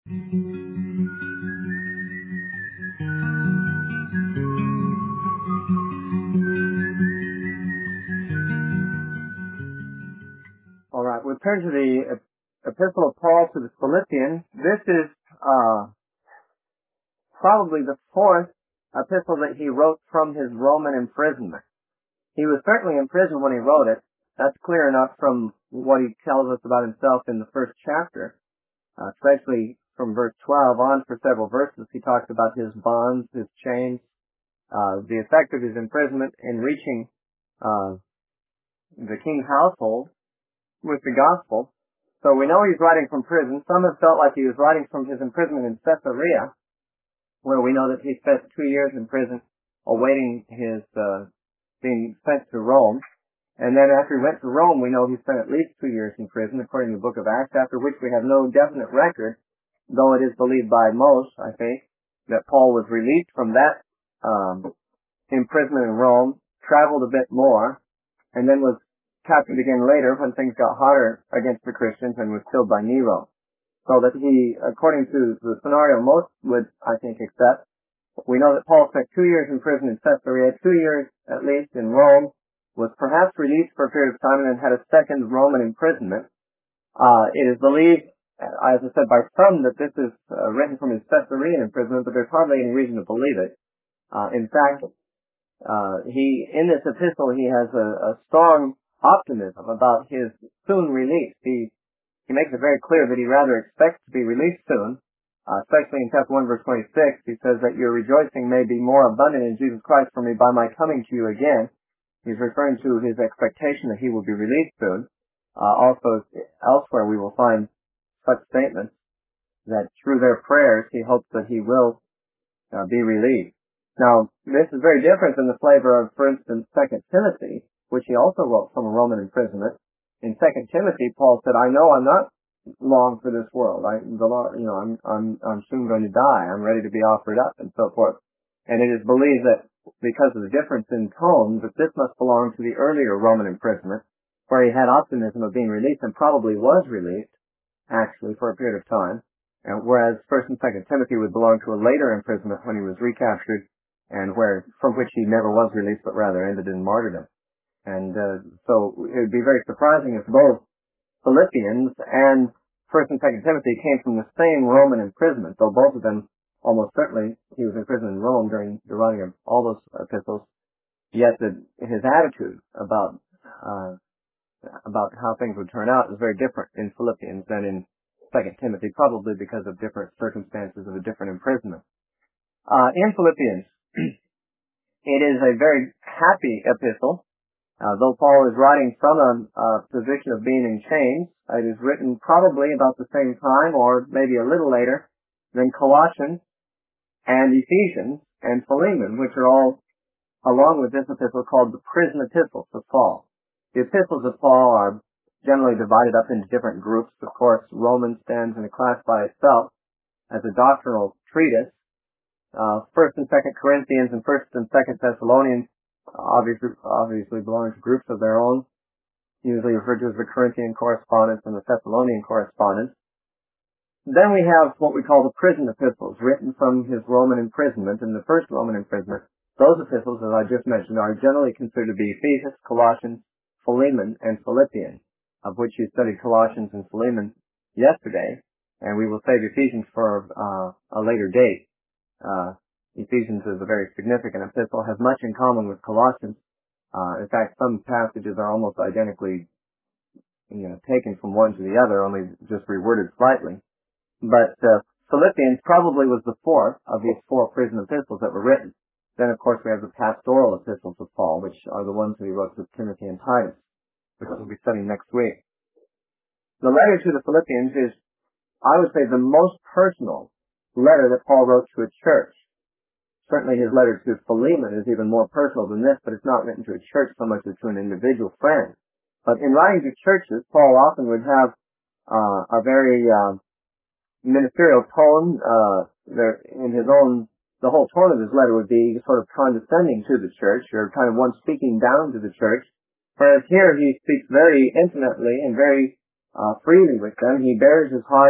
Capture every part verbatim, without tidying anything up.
All right, we'll turn to the Epistle of Paul to the Philippians. This is uh, probably the fourth epistle that he wrote from his Roman imprisonment. He was certainly in prison when he wrote it. That's clear enough from what he tells us about himself in the first chapter, uh, especially from verse twelve on for several verses. He talks about his bonds, his chains, uh, the effect of his imprisonment in reaching uh, the king's household with the gospel. So we know he's writing from prison. Some have felt like he was writing from his imprisonment in Caesarea, where we know that he spent two years in prison awaiting his uh, being sent to Rome. And then after he went to Rome, we know he spent at least two years in prison, according to the book of Acts, after which we have no definite record, though it is believed by most, I think, that Paul was released from that um, imprisonment in Rome, traveled a bit more, and then was captured again later when things got hotter against the Christians and was killed by Nero. So that he, according to the scenario most would, I think, accept, we know that Paul spent two years in prison in Caesarea, two years at least in Rome, was perhaps released for a period of time, and then had a second Roman imprisonment. Uh, it is believed, as I said, by some that this is uh, written from his Caesarean imprisonment, but there's hardly any reason to believe it. Uh, in fact, uh, he, in this epistle, he has a, a strong optimism about his soon release. He, he makes it very clear that he rather expects to be released soon, uh, especially in chapter one, verse twenty-six. He says that your rejoicing may be more abundant in Jesus Christ for me by my coming to you again. He's referring to his expectation that he will be released soon. Uh, also, elsewhere we will find such statements that through their prayers he hopes that he will uh, be released. Now, this is very different than the flavor of, for instance, Second Timothy, which he also wrote from a Roman imprisonment. In Second Timothy, Paul said, "I know I'm not long for this world. I, the Lord, you know, I'm, I'm, I'm soon going to die. I'm ready to be offered up," and so forth. And it is believed that because of the difference in tone, that this must belong to the earlier Roman imprisonment, where he had optimism of being released and probably was released, actually, for a period of time. And whereas First and Second Timothy would belong to a later imprisonment when he was recaptured, and where from which he never was released, but rather ended in martyrdom. And uh, so it would be very surprising if both Philippians and First and Second Timothy came from the same Roman imprisonment, though both of them, almost certainly, he was imprisoned in Rome during the writing of all those epistles. Yet the, his attitude about uh, about how things would turn out is very different in Philippians than in Second Timothy, probably because of different circumstances of a different imprisonment. Uh, in Philippians, it is a very happy epistle. Uh, though Paul is writing from a, a position of being in chains, it is written probably about the same time, or maybe a little later, than Colossians and Ephesians and Philemon, which are all, along with this epistle, called the prison epistles of Paul. The epistles of Paul are generally divided up into different groups. Of course, Romans stands in a class by itself as a doctrinal treatise. Uh, First and Second Corinthians and First and Second Thessalonians obviously, obviously belong to groups of their own, usually referred to as the Corinthian correspondence and the Thessalonian correspondence. Then we have what we call the prison epistles, written from his Roman imprisonment, and the first Roman imprisonment. Those epistles, as I just mentioned, are generally considered to be Ephesians, Colossians, Philemon, and Philippians, of which you studied Colossians and Philemon yesterday, and we will save Ephesians for uh, a later date. Uh, Ephesians is a very significant epistle, has much in common with Colossians. Uh, in fact, some passages are almost identically, you know, taken from one to the other, only just reworded slightly. But uh, Philippians probably was the fourth of these four prison epistles that were written. Then, of course, we have the pastoral epistles of Paul, which are the ones that he wrote to Timothy and Titus, which we'll be studying next week. The letter to the Philippians is, I would say, the most personal letter that Paul wrote to a church. Certainly his letter to Philemon is even more personal than this, but it's not written to a church so much as to an individual friend. But in writing to churches, Paul often would have uh, a very uh, ministerial tone. Uh, there, in his own, the whole tone of his letter would be sort of condescending to the church, or kind of one speaking down to the church. Whereas here he speaks very intimately and very uh, freely with them. He bears his heart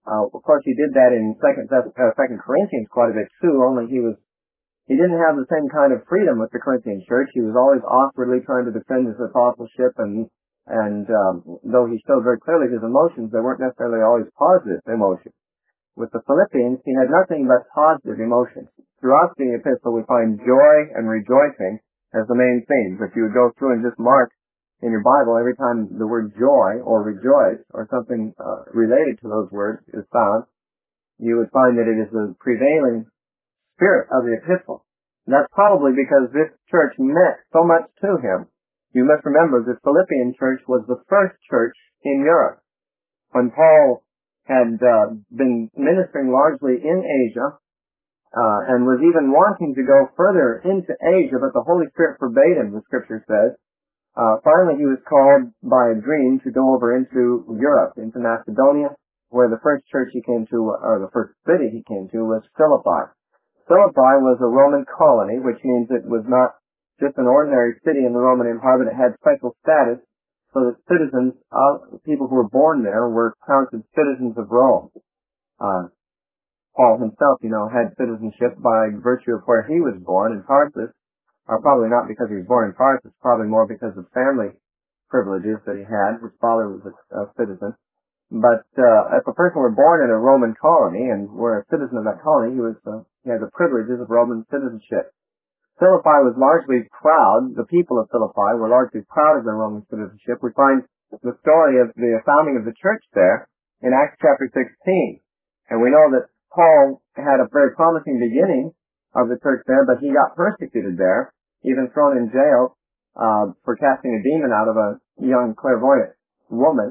Uh, of course, he did that in Second uh, Second Corinthians quite a bit too. Only he was he didn't have the same kind of freedom with the Corinthian church. He was always awkwardly trying to defend his apostleship, and and um, though he showed very clearly his emotions, they weren't necessarily always positive emotions. With the Philippians, he had nothing but positive emotions. Throughout the epistle, we find joy and rejoicing as the main themes. If you would go through and just mark in your Bible every time the word joy or rejoice or something uh, related to those words is found, you would find that it is the prevailing spirit of the epistle. And that's probably because this church meant so much to him. You must remember the Philippian church was the first church in Europe. When Paul had uh, been ministering largely in Asia, uh, and was even wanting to go further into Asia, but the Holy Spirit forbade him, the scripture says. Uh, finally he was called by a dream to go over into Europe, into Macedonia, where the first church he came to, or the first city he came to, was Philippi. Philippi was a Roman colony, which means it was not just an ordinary city in the Roman Empire, but it had special status, so that citizens, uh, people who were born there, were counted citizens of Rome. Uh, Paul himself, you know, had citizenship by virtue of where he was born in Tarsus, or probably not because he was born in Tarsus, probably more because of family privileges that he had. His father was a, a citizen. But uh, if a person were born in a Roman colony and were a citizen of that colony, he was uh, he had the privileges of Roman citizenship. Philippi was largely proud. The people of Philippi were largely proud of their Roman citizenship. We find the story of the founding of the church there in Acts chapter sixteen. And we know that Paul had a very promising beginning of the church there, but he got persecuted there, even thrown in jail uh, for casting a demon out of a young clairvoyant woman.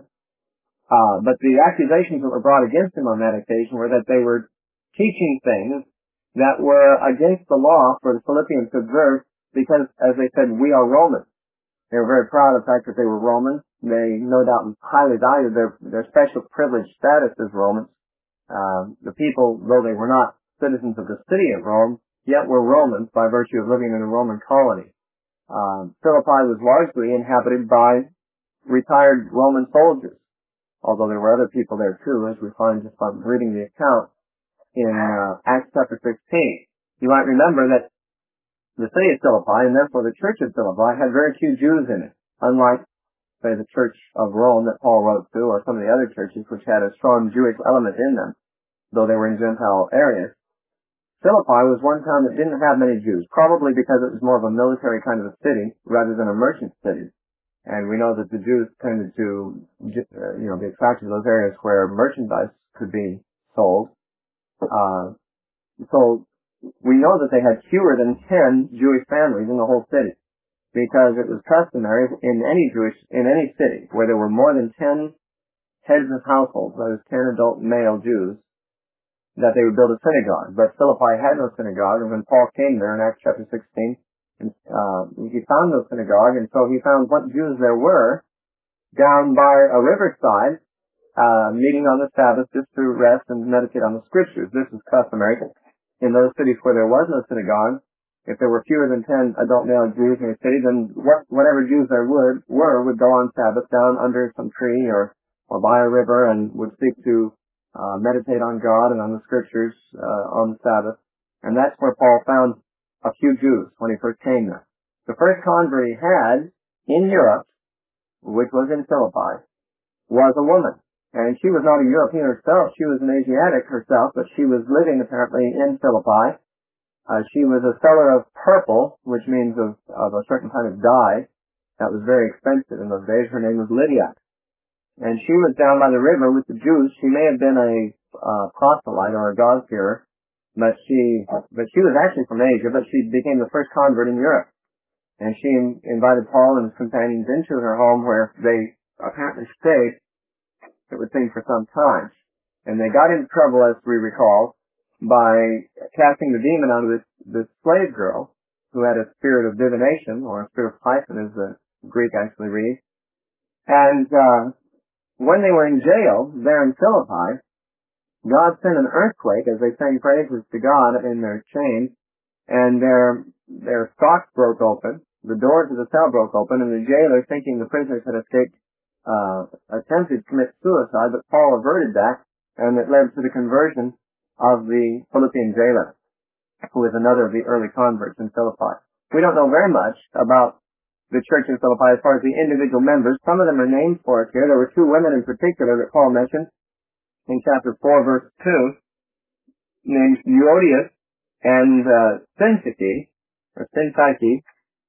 Uh, but the accusations that were brought against him on that occasion were that they were teaching things that were against the law for the Philippians to observe because, as they said, we are Romans. They were very proud of the fact that they were Romans. They no doubt highly valued their, their special privileged status as Romans. Uh, the people, though they were not citizens of the city of Rome, yet were Romans by virtue of living in a Roman colony. Uh, Philippi was largely inhabited by retired Roman soldiers, although there were other people there too, as we find just by reading the account in uh, Acts chapter sixteen. You might remember that the city of Philippi, and therefore the church of Philippi, had very few Jews in it, unlike, say, the church of Rome that Paul wrote to, or some of the other churches which had a strong Jewish element in them, though they were in Gentile areas. Philippi was one town that didn't have many Jews, probably because it was more of a military kind of a city rather than a merchant city. And we know that the Jews tended to, uh, you know, be attracted to those areas where merchandise could be sold. Uh, so we know that they had fewer than ten Jewish families in the whole city, because it was customary in any Jewish, in any city where there were more than ten heads of households, that is ten adult male Jews, that they would build a synagogue. But Philippi had no synagogue, and when Paul came there in Acts chapter sixteen, uh, he found no synagogue, and so he found what Jews there were down by a riverside, uh, meeting on the Sabbath just to rest and meditate on the scriptures. This is customary in those cities where there was no synagogue. If there were fewer than ten adult male Jews in a city, then what, whatever Jews there would, were would go on Sabbath down under some tree or, or by a river and would seek to uh, meditate on God and on the scriptures uh, on the Sabbath. And that's where Paul found a few Jews when he first came there. The first convert he had in Europe, which was in Philippi, was a woman. And she was not a European herself. She was an Asiatic herself, but she was living apparently in Philippi. Uh, she was a seller of purple, which means of, of a certain kind of dye that was very expensive in those days. Her name was Lydia. And she was down by the river with the Jews. She may have been a uh, proselyte or a God-fearer, but she, but she was actually from Asia, but she became the first convert in Europe. And she invited Paul and his companions into her home, where they apparently stayed, it would seem, for some time. And they got into trouble, as we recall, by casting the demon out of this, this slave girl who had a spirit of divination, or a spirit of python, as the Greek actually reads. And uh, when they were in jail there in Philippi, God sent an earthquake as they sang praises to God in their chains, and their their stocks broke open, the doors of the cell broke open, and the jailer, thinking the prisoners had escaped, uh, attempted to commit suicide, but Paul averted that and it led to the conversion of the Philippian jailer, who was another of the early converts in Philippi. We don't know very much about the church in Philippi as far as the individual members. Some of them are named for us here. There were two women in particular that Paul mentioned in chapter four, verse two, named Euodias and uh, Syntyche, or Syntyche,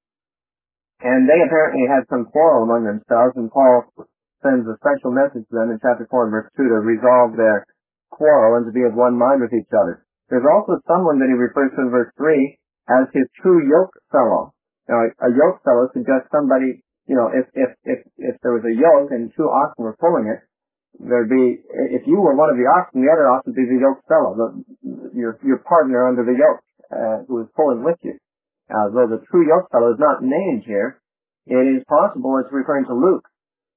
and they apparently had some quarrel among themselves, and Paul sends a special message to them in chapter four, verse two, to resolve their quarrel and to be of one mind with each other. There's also someone that he refers to in verse three as his true yoke fellow. Now, a yoke fellow suggests somebody, you know, if, if, if, if there was a yoke and two oxen were pulling it, there'd be, if you were one of the oxen, the other oxen would be the yoke fellow, the, your, your partner under the yoke, uh, who is pulling with you. Uh, though the true yoke fellow is not named here, it is possible it's referring to Luke.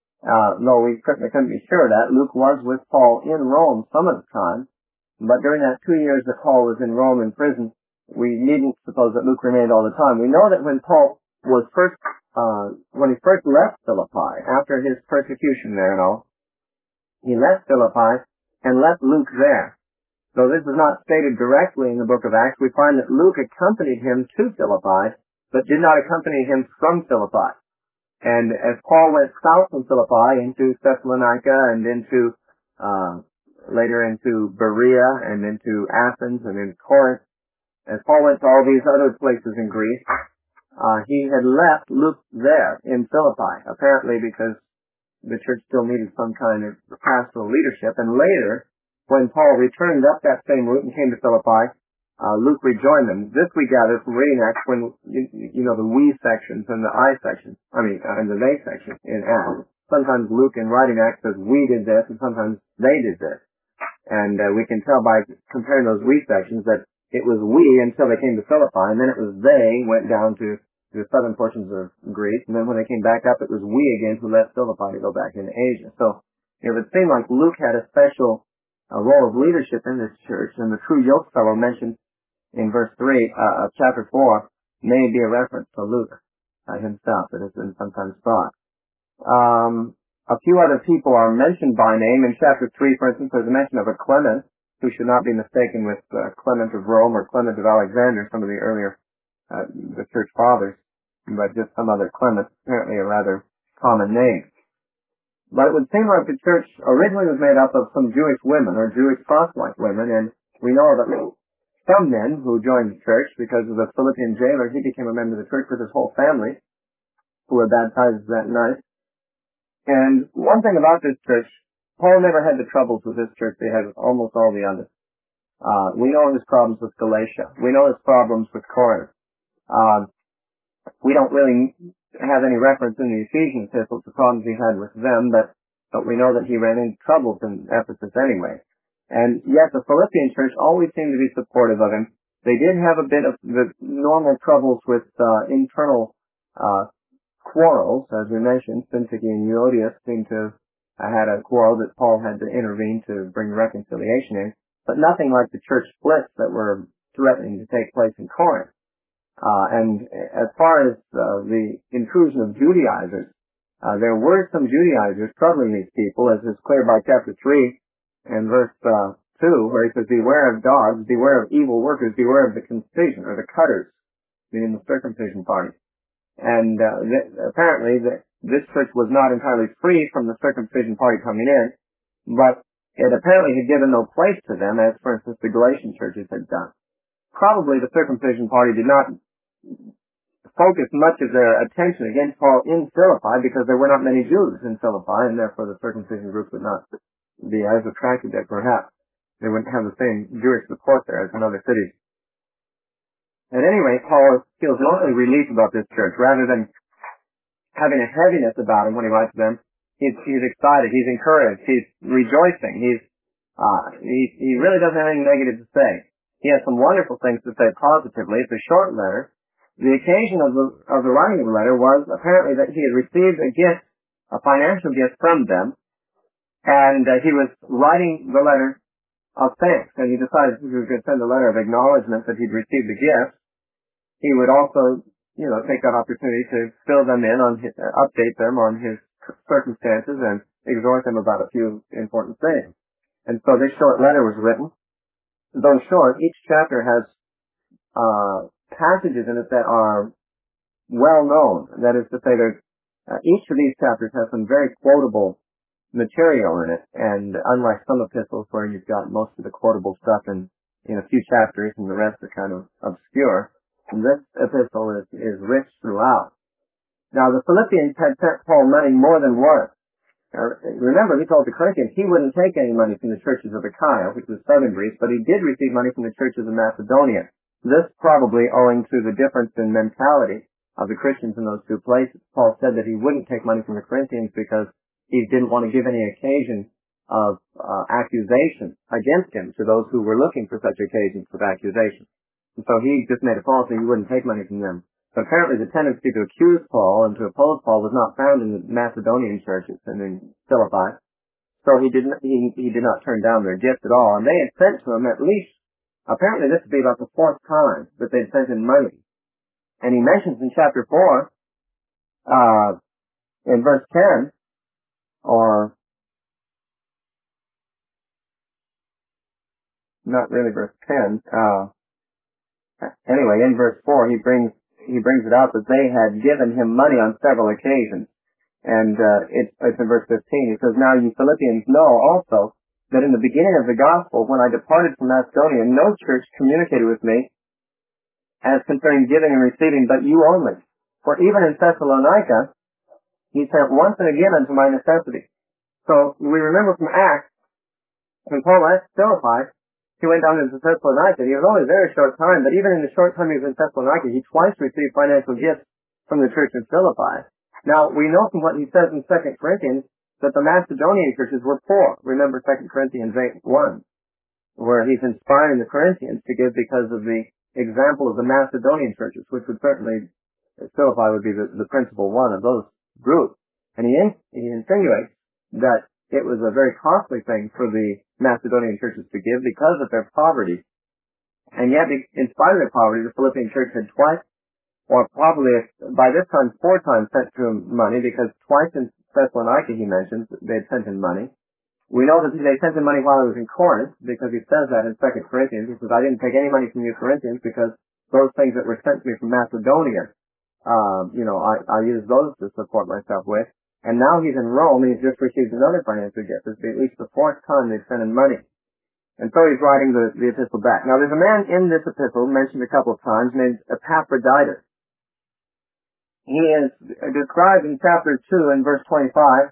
Uh, though we couldn't, couldn't be sure of that. Luke was with Paul in Rome some of the time, but during that two years that Paul was in Rome in prison, we needn't suppose that Luke remained all the time. We know that when Paul was first, uh, when he first left Philippi, after his persecution there and all, he left Philippi and left Luke there. So this is not stated directly in the book of Acts. We find that Luke accompanied him to Philippi, but did not accompany him from Philippi. And as Paul went south from Philippi into Thessalonica and into, uh, later into Berea and into Athens and into Corinth, as Paul went to all these other places in Greece, uh, he had left Luke there in Philippi, apparently because the church still needed some kind of pastoral leadership. And later, when Paul returned up that same route and came to Philippi, uh, Luke rejoined them. This we gather from reading Acts when, you, you know, the we sections and the I sections, I mean, uh, and the they section in Acts. Sometimes Luke in writing Acts says we did this and sometimes they did this. And uh, we can tell by comparing those we sections that it was we until they came to Philippi, and then it was they went down to the southern portions of Greece, and then when they came back up, it was we again who left Philippi to go back into Asia. So it would seem like Luke had a special uh, role of leadership in this church, and the true yoke fellow mentioned in verse three uh, of chapter four may be a reference to Luke uh, himself, that has been sometimes thought. Um, a few other people are mentioned by name. In chapter three, for instance, there's a mention of a Clement, who should not be mistaken with uh, Clement of Rome or Clement of Alexander, some of the earlier uh, the church fathers, but just some other Clement, apparently a rather common name. But it would seem like the church originally was made up of some Jewish women or Jewish proselyte women, and we know that some men who joined the church because of the Philippian jailer, he became a member of the church with his whole family, who were baptized that night. And one thing about this church, Paul never had the troubles with this church they had with almost all the others. Uh, we know his problems with Galatia. We know his problems with Corinth. Uh, we don't really have any reference in the Ephesian epistles to problems he had with them, but, but we know that he ran into troubles in Ephesus anyway. And yet the Philippian church always seemed to be supportive of him. They did have a bit of the normal troubles with uh, internal uh, quarrels, as we mentioned. Syntyche and Euodias seemed to have had a quarrel that Paul had to intervene to bring reconciliation in, but nothing like the church splits that were threatening to take place in Corinth. Uh, and as far as uh, the intrusion of Judaizers, uh, there were some Judaizers troubling these people, as is clear by chapter three and verse uh, two, where he says, "Beware of dogs, beware of evil workers, beware of the concision," or the cutters, meaning the circumcision party. And uh, th- apparently the, this church was not entirely free from the circumcision party coming in, but it apparently had given no place to them, as for instance the Galatian churches had done. Probably the circumcision party did not focus much of their attention against Paul in Philippi because there were not many Jews in Philippi, and therefore the circumcision group would not be as attracted there perhaps. They wouldn't have the same Jewish support there as in other cities. At any rate, Paul feels not only relief about this church. Rather than having a heaviness about him when he writes to them, he's, he's excited, he's encouraged, he's rejoicing, he's, uh, he, he really doesn't have anything negative to say. He has some wonderful things to say positively. It's a short letter. The occasion of the, of the writing of the letter was apparently that he had received a gift, a financial gift from them, and uh, he was writing the letter of thanks, and he decided he was going to send a letter of acknowledgement that he'd received the gift. He would also, you know, take that opportunity to fill them in on his, uh, update them on his circumstances and exhort them about a few important things. And so this short letter was written. Though short, each chapter has uh, passages in it that are well known. That is to say, there's, uh, each of these chapters has some very quotable material in it, and unlike some epistles where you've got most of the quotable stuff in, in a few chapters and the rest are kind of obscure, this epistle is, is rich throughout. Now, the Philippians had sent Paul money more than once. Now, remember, he told the Corinthians he wouldn't take any money from the churches of Achaia, which was southern Greece, but he did receive money from the churches of Macedonia. This probably owing to the difference in mentality of the Christians in those two places. Paul said that he wouldn't take money from the Corinthians because he didn't want to give any occasion of uh, accusation against him to those who were looking for such occasions of accusation. And so he just made a policy he wouldn't take money from them. So apparently the tendency to accuse Paul and to oppose Paul was not found in the Macedonian churches and in Philippi. So he did not, he, he did not turn down their gift at all. And they had sent to him at least, apparently this would be about the fourth time that they'd sent him money. And he mentions in chapter four, uh, in verse ten, or not really verse ten, uh, anyway, in verse four, he brings, he brings it out that they had given him money on several occasions. And, uh, it, it's in verse fifteen. He says, "Now you Philippians know also that in the beginning of the gospel, when I departed from Macedonia, no church communicated with me as concerning giving and receiving, but you only. For even in Thessalonica, he sent once and again unto my necessity." So we remember from Acts, when Paul left Philippi, he went down into Thessalonica. He was only there a short time, but even in the short time he was in Thessalonica, he twice received financial gifts from the church in Philippi. Now, we know from what he says in Second Corinthians that the Macedonian churches were poor. Remember Second Corinthians eight one, where he's inspiring the Corinthians to give because of the example of the Macedonian churches, which would certainly, Philippi would be the, the principal one of those groups. And he, in, he insinuates that it was a very costly thing for the Macedonian churches to give because of their poverty. And yet, in spite of their poverty, the Philippian church had twice, or probably by this time four times, sent to him money, because twice in Thessalonica, he mentions, they had sent him money. We know that they sent him money while he was in Corinth, because he says that in Second Corinthians. He says, "I didn't take any money from you Corinthians, because those things that were sent to me from Macedonia, um, you know, I, I used those to support myself with." And now he's in Rome, and he's just received another financial gift. It's at least the fourth time they've sent him money. And so he's writing the, the epistle back. Now, there's a man in this epistle, mentioned a couple of times, named Epaphroditus. He is described in chapter two and verse twenty-five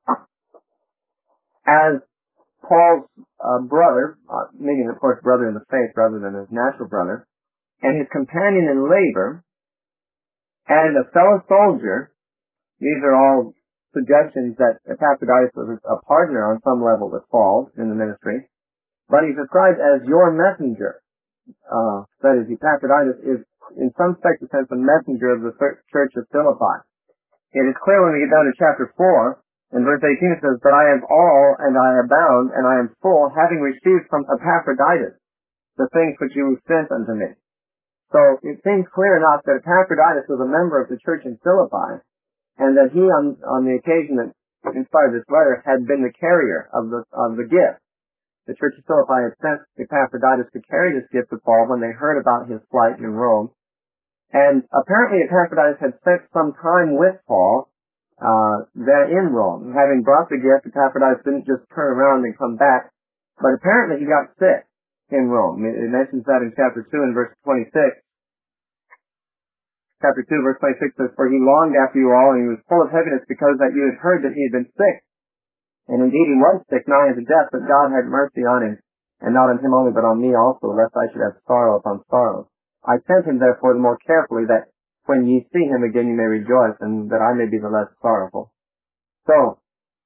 as Paul's uh, brother, uh, meaning, of course, brother in the faith rather than his natural brother, and his companion in labor, and a fellow soldier. These are all suggestions that Epaphroditus was a partner on some level with Paul in the ministry. But he's described as your messenger. Uh, that is, Epaphroditus is, in some spectral sense, a messenger of the church of Philippi. It is clear when we get down to chapter four, in verse eighteen it says, "But I have all, and I abound, and I am full, having received from Epaphroditus the things which you sent unto me." So it seems clear enough that Epaphroditus was a member of the church in Philippi, and that he, on, on the occasion that inspired this letter, had been the carrier of the, of the gift. The church of Philippi had sent Epaphroditus to carry this gift to Paul when they heard about his flight in Rome. And apparently Epaphroditus had spent some time with Paul, uh, there in Rome. Having brought the gift, Epaphroditus didn't just turn around and come back, but apparently he got sick in Rome. It mentions that in chapter two and verse twenty-six. Chapter two, verse twenty-six says, "For he longed after you all, and he was full of heaviness because that you had heard that he had been sick. And indeed he was sick, nigh unto death, but God had mercy on him, and not on him only, but on me also, lest I should have sorrow upon sorrow. I sent him therefore the more carefully, that when ye see him again you may rejoice, and that I may be the less sorrowful." So,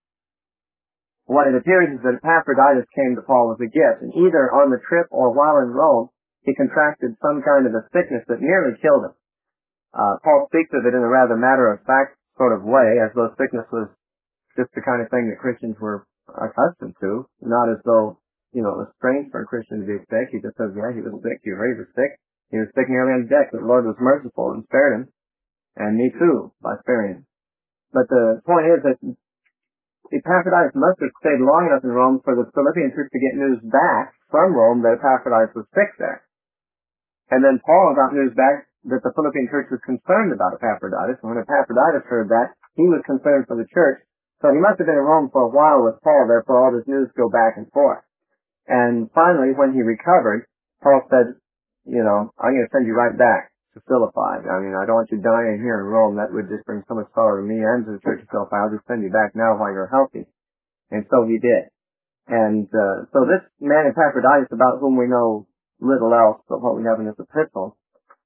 what it appears is that Epaphroditus came to Paul as a gift, and either on the trip or while in Rome, he contracted some kind of a sickness that nearly killed him. Uh, Paul speaks of it in a rather matter-of-fact sort of way, as though sickness was just the kind of thing that Christians were accustomed to, not as though, you know, it was strange for a Christian to be sick. He just says, yeah, he was sick. You heard he was sick. He was sick nearly on death, but the Lord was merciful and spared him, and me too, by sparing him. But the point is that Epaphroditus must have stayed long enough in Rome for the Philippian church to get news back from Rome that Epaphroditus was sick there. And then Paul got news back that the Philippian church was concerned about Epaphroditus, and when Epaphroditus heard that, he was concerned for the church. So he must have been in Rome for a while with Paul there for all this news to go back and forth. And finally, when he recovered, Paul said, you know, I'm going to send you right back to Philippi. I mean, I don't want you dying here in Rome. That would just bring so much sorrow to me and to the church of Philippi. I'll just send you back now while you're healthy. And so he did. And uh, so this man Epaphroditus, about whom we know little else but what we have in this epistle,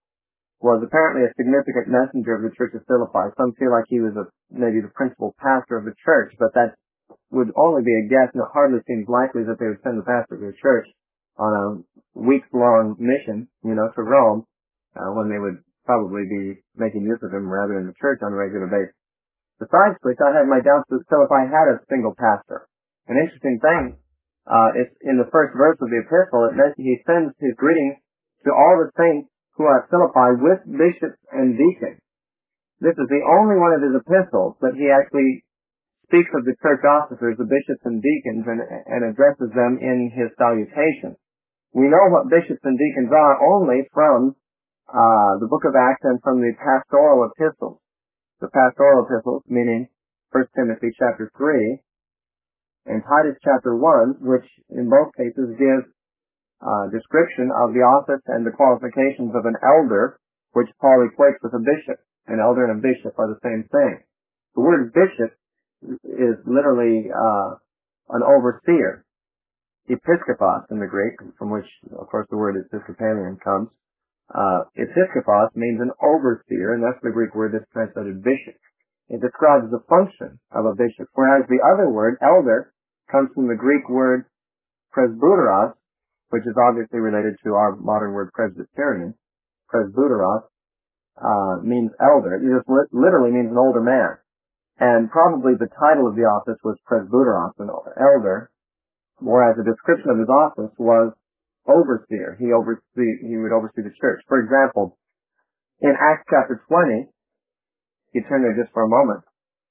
was apparently a significant messenger of the church of Philippi. Some feel like he was a, maybe the principal pastor of the church, but that would only be a guess, and it hardly seems likely that they would send the pastor of the church on a weeks-long mission, you know, to Rome, uh, when they would probably be making use of him rather than the church on a regular basis. Besides which, I had my doubts that Philippi had a single pastor. An interesting thing, uh, it's in the first verse of the epistle, it mentions he sends his greetings to all the saints who are at Philippi with bishops and deacons. This is the only one of his epistles that he actually speaks of the church officers, the bishops and deacons, and, and addresses them in his salutation. We know what bishops and deacons are only from uh, the book of Acts and from the pastoral epistles. The pastoral epistles, meaning First Timothy chapter three and Titus chapter one, which in both cases gives uh, description of the office and the qualifications of an elder, which Paul equates with a bishop. An elder and a bishop are the same thing. The word bishop is literally uh, an overseer. Episkopos in the Greek, from which, of course, the word Episcopalian comes. Uh, episkopos means an overseer, and that's the Greek word that's translated bishop. It describes the function of a bishop, whereas the other word, elder, comes from the Greek word presbyteros, which is obviously related to our modern word Presbyterian. Presbyteros uh, means elder. It just li- literally means an older man. And probably the title of the office was presbyteros, an elder, whereas the description of his office was overseer. He oversee, he would oversee the church. For example, in Acts chapter twenty, you turn there just for a moment,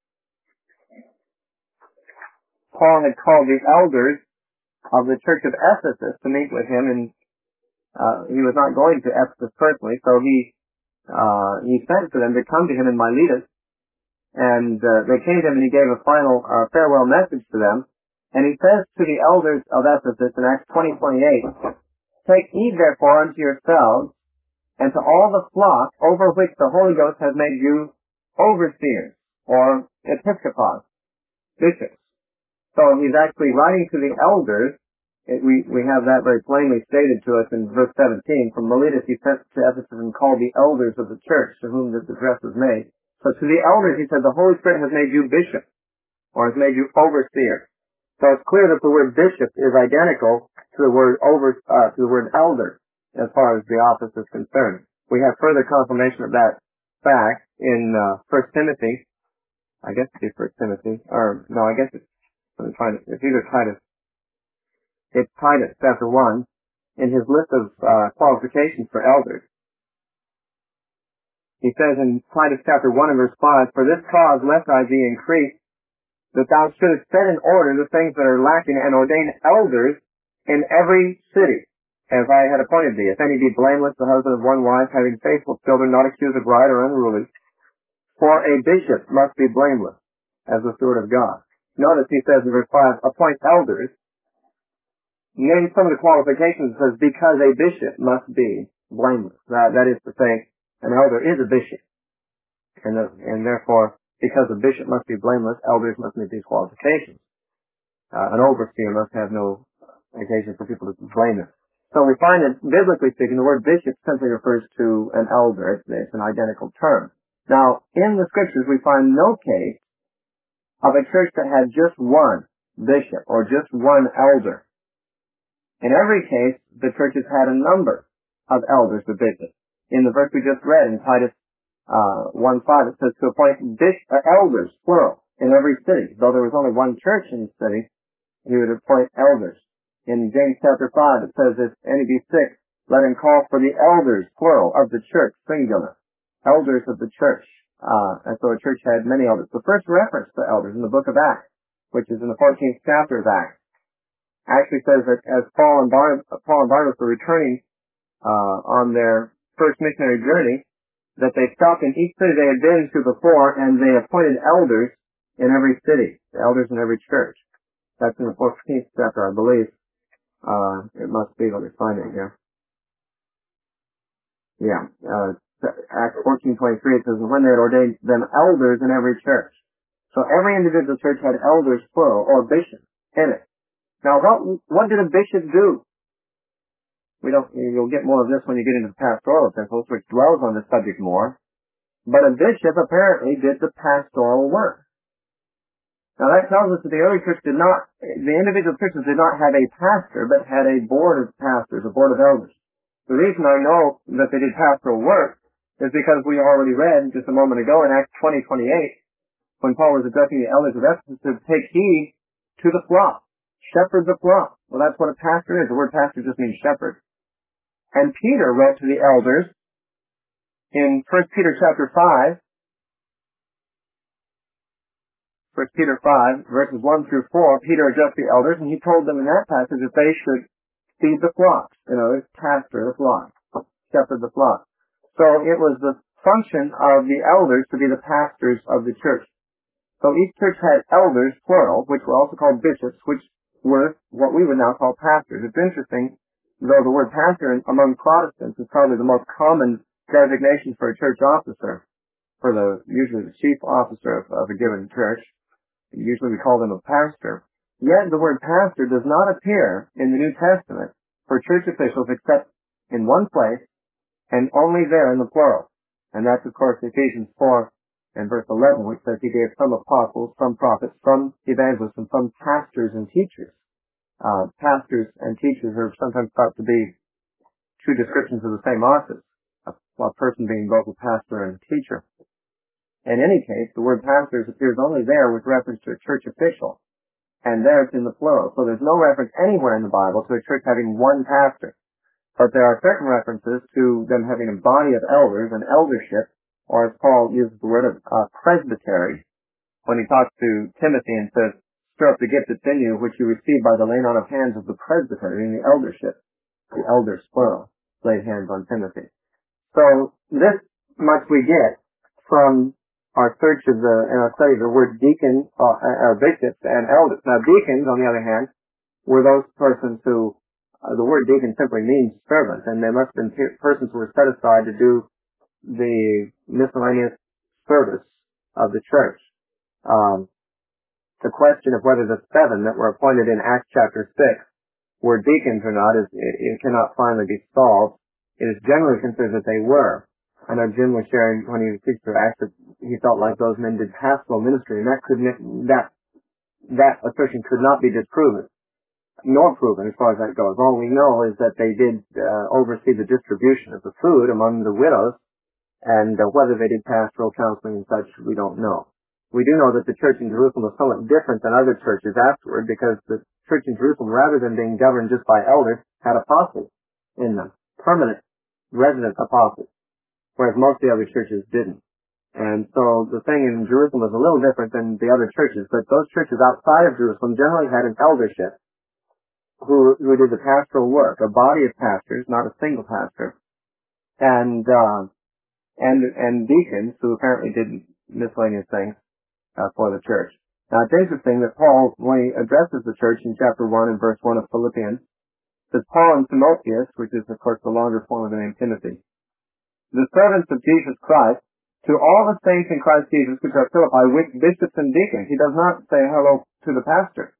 Paul had called the elders of the church of Ephesus to meet with him, and Uh, he was not going to Ephesus personally, so he uh, he sent for them to come to him in Miletus, and uh, they came to him, and he gave a final uh, farewell message to them. And he says to the elders of Ephesus in Acts twenty twenty-eight, "Take heed therefore unto yourselves and to all the flock over which the Holy Ghost has made you overseers," or episkopos, bishops. So he's actually writing to the elders. It, we, we have that very plainly stated to us in verse seventeen. From Miletus he sent to Ephesus and called the elders of the church to whom this address was made. So to the elders he said, the Holy Spirit has made you bishop, or has made you overseer. So it's clear that the word bishop is identical to the word over, uh, to the word elder as far as the office is concerned. We have further confirmation of that fact in uh, First Timothy. I guess it's First Timothy, or no, I guess it's, I'm trying to, it's either Titus. It's Titus chapter one, in his list of uh, qualifications for elders. He says in Titus chapter one in verse five, "For this cause lest I thee increase, that thou shouldest set in order the things that are lacking, and ordain elders in every city, as I had appointed thee. If any be blameless, the husband of one wife, having faithful children, not accused of right or unruly. For a bishop must be blameless, as the steward of God." Notice he says in verse five, "Appoint elders." Name some of the qualifications. It says, because a bishop must be blameless. That, that is to say, an elder is a bishop. And, the, and therefore, because a bishop must be blameless, elders must meet these qualifications. Uh, an overseer must have no occasion for people to be blameless. So we find that, biblically speaking, the word bishop simply refers to an elder. It's, it's an identical term. Now, in the scriptures, we find no case of a church that had just one bishop or just one elder. In every case, the churches had a number of elders or bishops. In the verse we just read in Titus uh, one five, it says to appoint bish- uh, elders, plural, in every city. Though there was only one church in the city, he would appoint elders. In James chapter five, it says, if any be sick, let him call for the elders, plural, of the church, singular. Elders of the church. Uh, and so a church had many elders. The first reference to elders in the book of Acts which is in the fourteenth chapter of Acts, actually says that as Paul and, Bar- Paul and Barnabas were returning uh, on their first missionary journey, that they stopped in each city they had been to before, and they appointed elders in every city, elders in every church. That's in the fourteenth chapter, I believe. Uh, it must be. Let me find it here. Yeah. Uh, Acts fourteen twenty-three, it says, when they had ordained them elders in every church. So every individual church had elders, plural, or bishops in it. Now, what, what did a bishop do? We don't, you'll get more of this when you get into the pastoral epistles, which dwells on this subject more. But a bishop apparently did the pastoral work. Now that tells us that the early church did not, the individual churches did not have a pastor, but had a board of pastors, a board of elders. The reason I know that they did pastoral work is because we already read just a moment ago in Acts twenty twenty-eight, when Paul was addressing the elders of Ephesus to take heed to the flock, shepherd the flock. Well, that's what a pastor is. The word pastor just means shepherd. And Peter wrote to the elders in First Peter chapter five, First Peter five, verses one through four, Peter addressed the elders, and he told them in that passage that they should feed the flocks. You know, pastor the flock, shepherd the flock. So it was the function of the elders to be the pastors of the church. So each church had elders, plural, which were also called bishops, which were what we would now call pastors. It's interesting, though the word pastor among Protestants is probably the most common designation for a church officer, for the usually the chief officer of, of a given church. Usually we call them a pastor. Yet the word pastor does not appear in the New Testament for church officials except in one place and only there in the plural. And that's of course Ephesians four and verse eleven, which says he gave some apostles, some prophets, some evangelists, and some pastors and teachers. Uh, pastors and teachers are sometimes thought to be two descriptions of the same office, a, a person being both a pastor and a teacher. In any case, the word pastors appears only there with reference to a church official, and there it's in the plural. So there's no reference anywhere in the Bible to a church having one pastor. But there are certain references to them having a body of elders, an eldership, or as Paul uses the word of uh, presbytery, when he talks to Timothy and says, stir up the gift that's in you, which you received by the laying on of hands of the presbytery, in the eldership. The elders, plural, laid hands on Timothy. So this much we get from our search of the, and our study of the word deacon, uh, or bishops and elders. Now deacons, on the other hand, were those persons who, uh, the word deacon simply means servant, and they must have been pe- persons who were set aside to do the miscellaneous service of the church. Um, the question of whether the seven that were appointed in Acts chapter six were deacons or not is, it, it cannot finally be solved. It is generally considered that they were. I know Jim was sharing when he was teaching through Acts that he felt like those men did pastoral ministry, and that could that that assertion could not be disproven nor proven as far as that goes. All we know is that they did uh, oversee the distribution of the food among the widows, and uh, whether they did pastoral counseling and such, we don't know. We do know that the church in Jerusalem was somewhat different than other churches afterward, because the church in Jerusalem, rather than being governed just by elders, had apostles in them, permanent resident apostles, whereas most of the other churches didn't. And so the thing in Jerusalem was a little different than the other churches, but those churches outside of Jerusalem generally had an eldership who, who did the pastoral work, a body of pastors, not a single pastor, and, uh, and, and deacons who apparently did miscellaneous things, uh, for the church. Now it's interesting that Paul, when he addresses the church in chapter one and verse one of Philippians, says Paul and Timotheus, which is of course the longer form of the name Timothy, the servants of Jesus Christ, to all the saints in Christ Jesus which are Philippi, with bishops and deacons. He does not say hello to the pastor,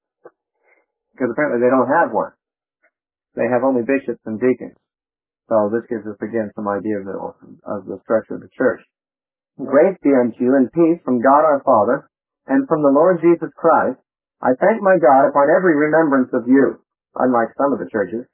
because apparently they don't have one. They have only bishops and deacons. So this gives us again some idea of the, of the structure of the church. Grace be unto you and peace from God our Father and from the Lord Jesus Christ. I thank my God upon every remembrance of you, unlike some of the churches.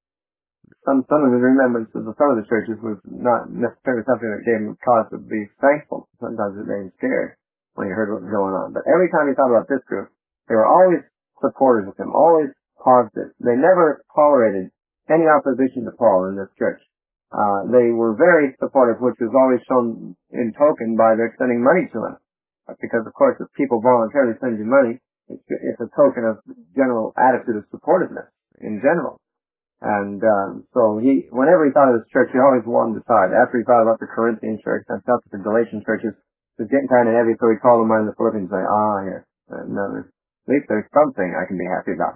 Some, some of the remembrances of some of the churches was not necessarily something that gave him cause to be thankful. Sometimes it made him scared when he heard what was going on. But every time he thought about this group, they were always supporters of him, always positive. They never tolerated any opposition to Paul in this church. Uh, they were very supportive, which was always shown in token by their sending money to him. Because of course if people voluntarily send you money, it's, it's a token of general attitude of supportiveness in general. And um, so he, whenever he thought of this church, he always wanted to side. After he thought about the Corinthian church and felt that the Galatian churches was getting kind of heavy, so he called them out in the Philippians and say, ah, yes, uh, no, at least there's something I can be happy about.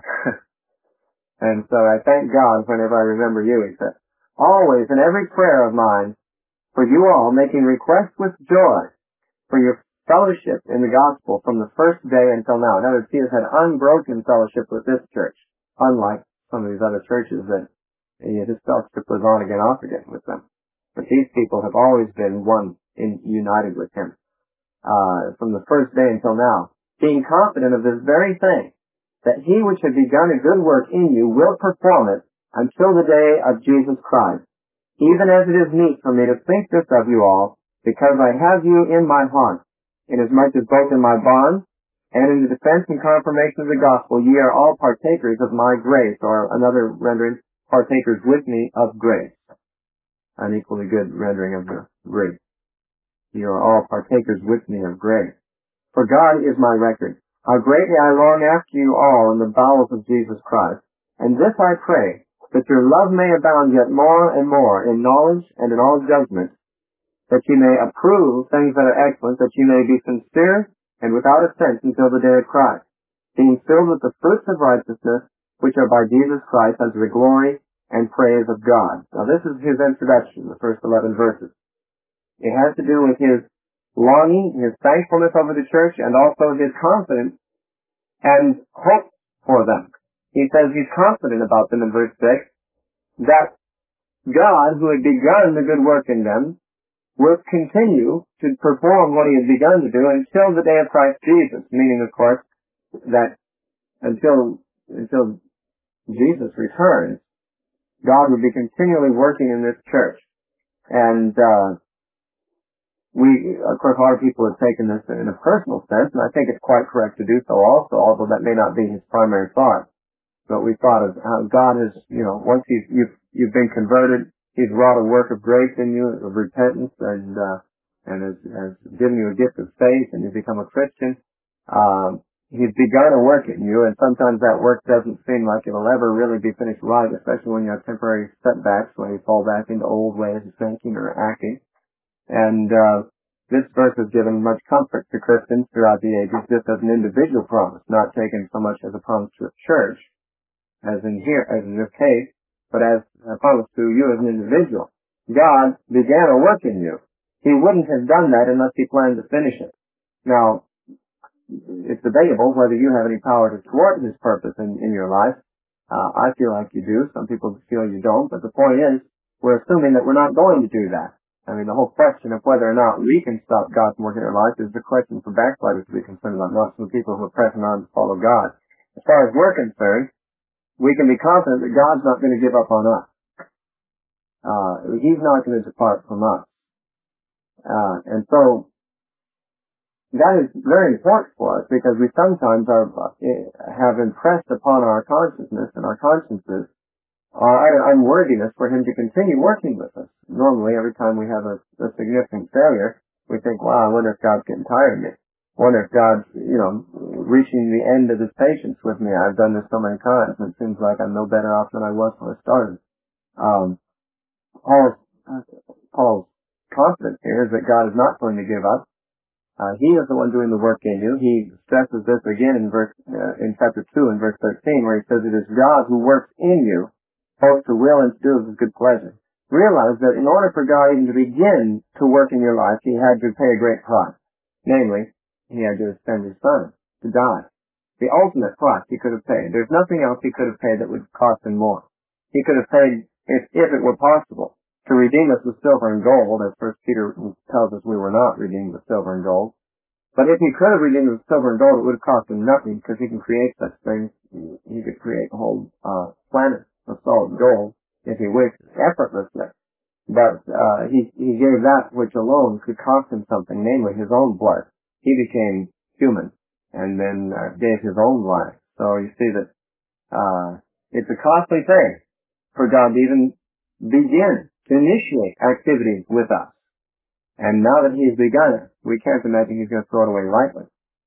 And so I thank God whenever I remember you, he said, always in every prayer of mine for you all, making requests with joy for your fellowship in the gospel from the first day until now. In other words, he has had unbroken fellowship with this church, unlike some of these other churches that he, his fellowship was on again, off again with them. But these people have always been one, in, united with him, uh, from the first day until now, being confident of this very thing, that he which had begun a good work in you will perform it until the day of Jesus Christ. Even as it is meet for me to think this of you all, because I have you in my heart, inasmuch as both in my bonds and in the defense and confirmation of the gospel ye are all partakers of my grace, or another rendering, partakers with me of grace. An equally good rendering of the grace. You are all partakers with me of grace. For God is my record, how greatly I long after you all in the bowels of Jesus Christ. And this I pray, that your love may abound yet more and more in knowledge and in all judgment, that you may approve things that are excellent, that you may be sincere and without offense until the day of Christ, being filled with the fruits of righteousness, which are by Jesus Christ unto the glory and praise of God. Now this is his introduction, the first eleven verses. It has to do with his longing, his thankfulness over the church, and also his confidence and hope for them. He says he's confident about them in verse six, that God, who had begun the good work in them, will continue to perform what he has begun to do until the day of Christ Jesus, meaning, of course, that until, until Jesus returns, God will be continually working in this church. And, uh, we, of course, a lot of people have taken this in a personal sense, and I think it's quite correct to do so also, although that may not be his primary thought. But we thought of how God has, you know, once he's, you've, you've been converted, he's wrought a work of grace in you, of repentance, and, uh, and has, has given you a gift of faith, and you've become a Christian. Um, he's begun a work in you, and sometimes that work doesn't seem like it'll ever really be finished right, especially when you have temporary setbacks, when you fall back into old ways of thinking or acting. And uh, this verse has given much comfort to Christians throughout the ages, just as an individual promise, not taken so much as a promise to a church, as in here, as in this case, but as a promise to you as an individual. God began a work in you. He wouldn't have done that unless he planned to finish it. Now, it's debatable whether you have any power to thwart his purpose in, in your life. Uh, I feel like you do. Some people feel you don't. But the point is, we're assuming that we're not going to do that. I mean, the whole question of whether or not we can stop God's work in our life is the question for backsliders to be concerned about, not some people who are pressing on to follow God. As far as we're concerned, we can be confident that God's not going to give up on us. Uh, he's not going to depart from us. Uh, and so, that is very important for us because we sometimes are, uh, have impressed upon our consciousness and our consciences our unworthiness for him to continue working with us. Normally, every time we have a, a significant failure, we think, wow, I wonder if God's getting tired of me. I wonder if God's, you know, reaching the end of his patience with me. I've done this so many times, and it seems like I'm no better off than I was when I started. Um, Paul's, Paul's confidence here is that God is not going to give up. Uh, he is the one doing the work in you. He stresses this again in verse, uh, in chapter two and verse thirteen, where he says it is God who works in you, both to will and to do of his good pleasure. Realize that in order for God even to begin to work in your life, he had to pay a great price. Namely, he had to send his son to die. The ultimate price he could have paid. There's nothing else he could have paid that would cost him more. He could have paid, if, if it were possible, to redeem us with silver and gold, as First Peter tells us we were not redeemed with silver and gold. But if he could have redeemed with silver and gold, it would have cost him nothing, because he can create such things. He could create a whole uh, planet of solid gold, if he wished, effortlessly. But uh, he, he gave that which alone could cost him something, namely his own blood. He became human, and then uh, gave his own life. So you see that uh, it's a costly thing for God to even begin to initiate activities with us. And now that he's begun it, we can't imagine he's going to throw it away lightly.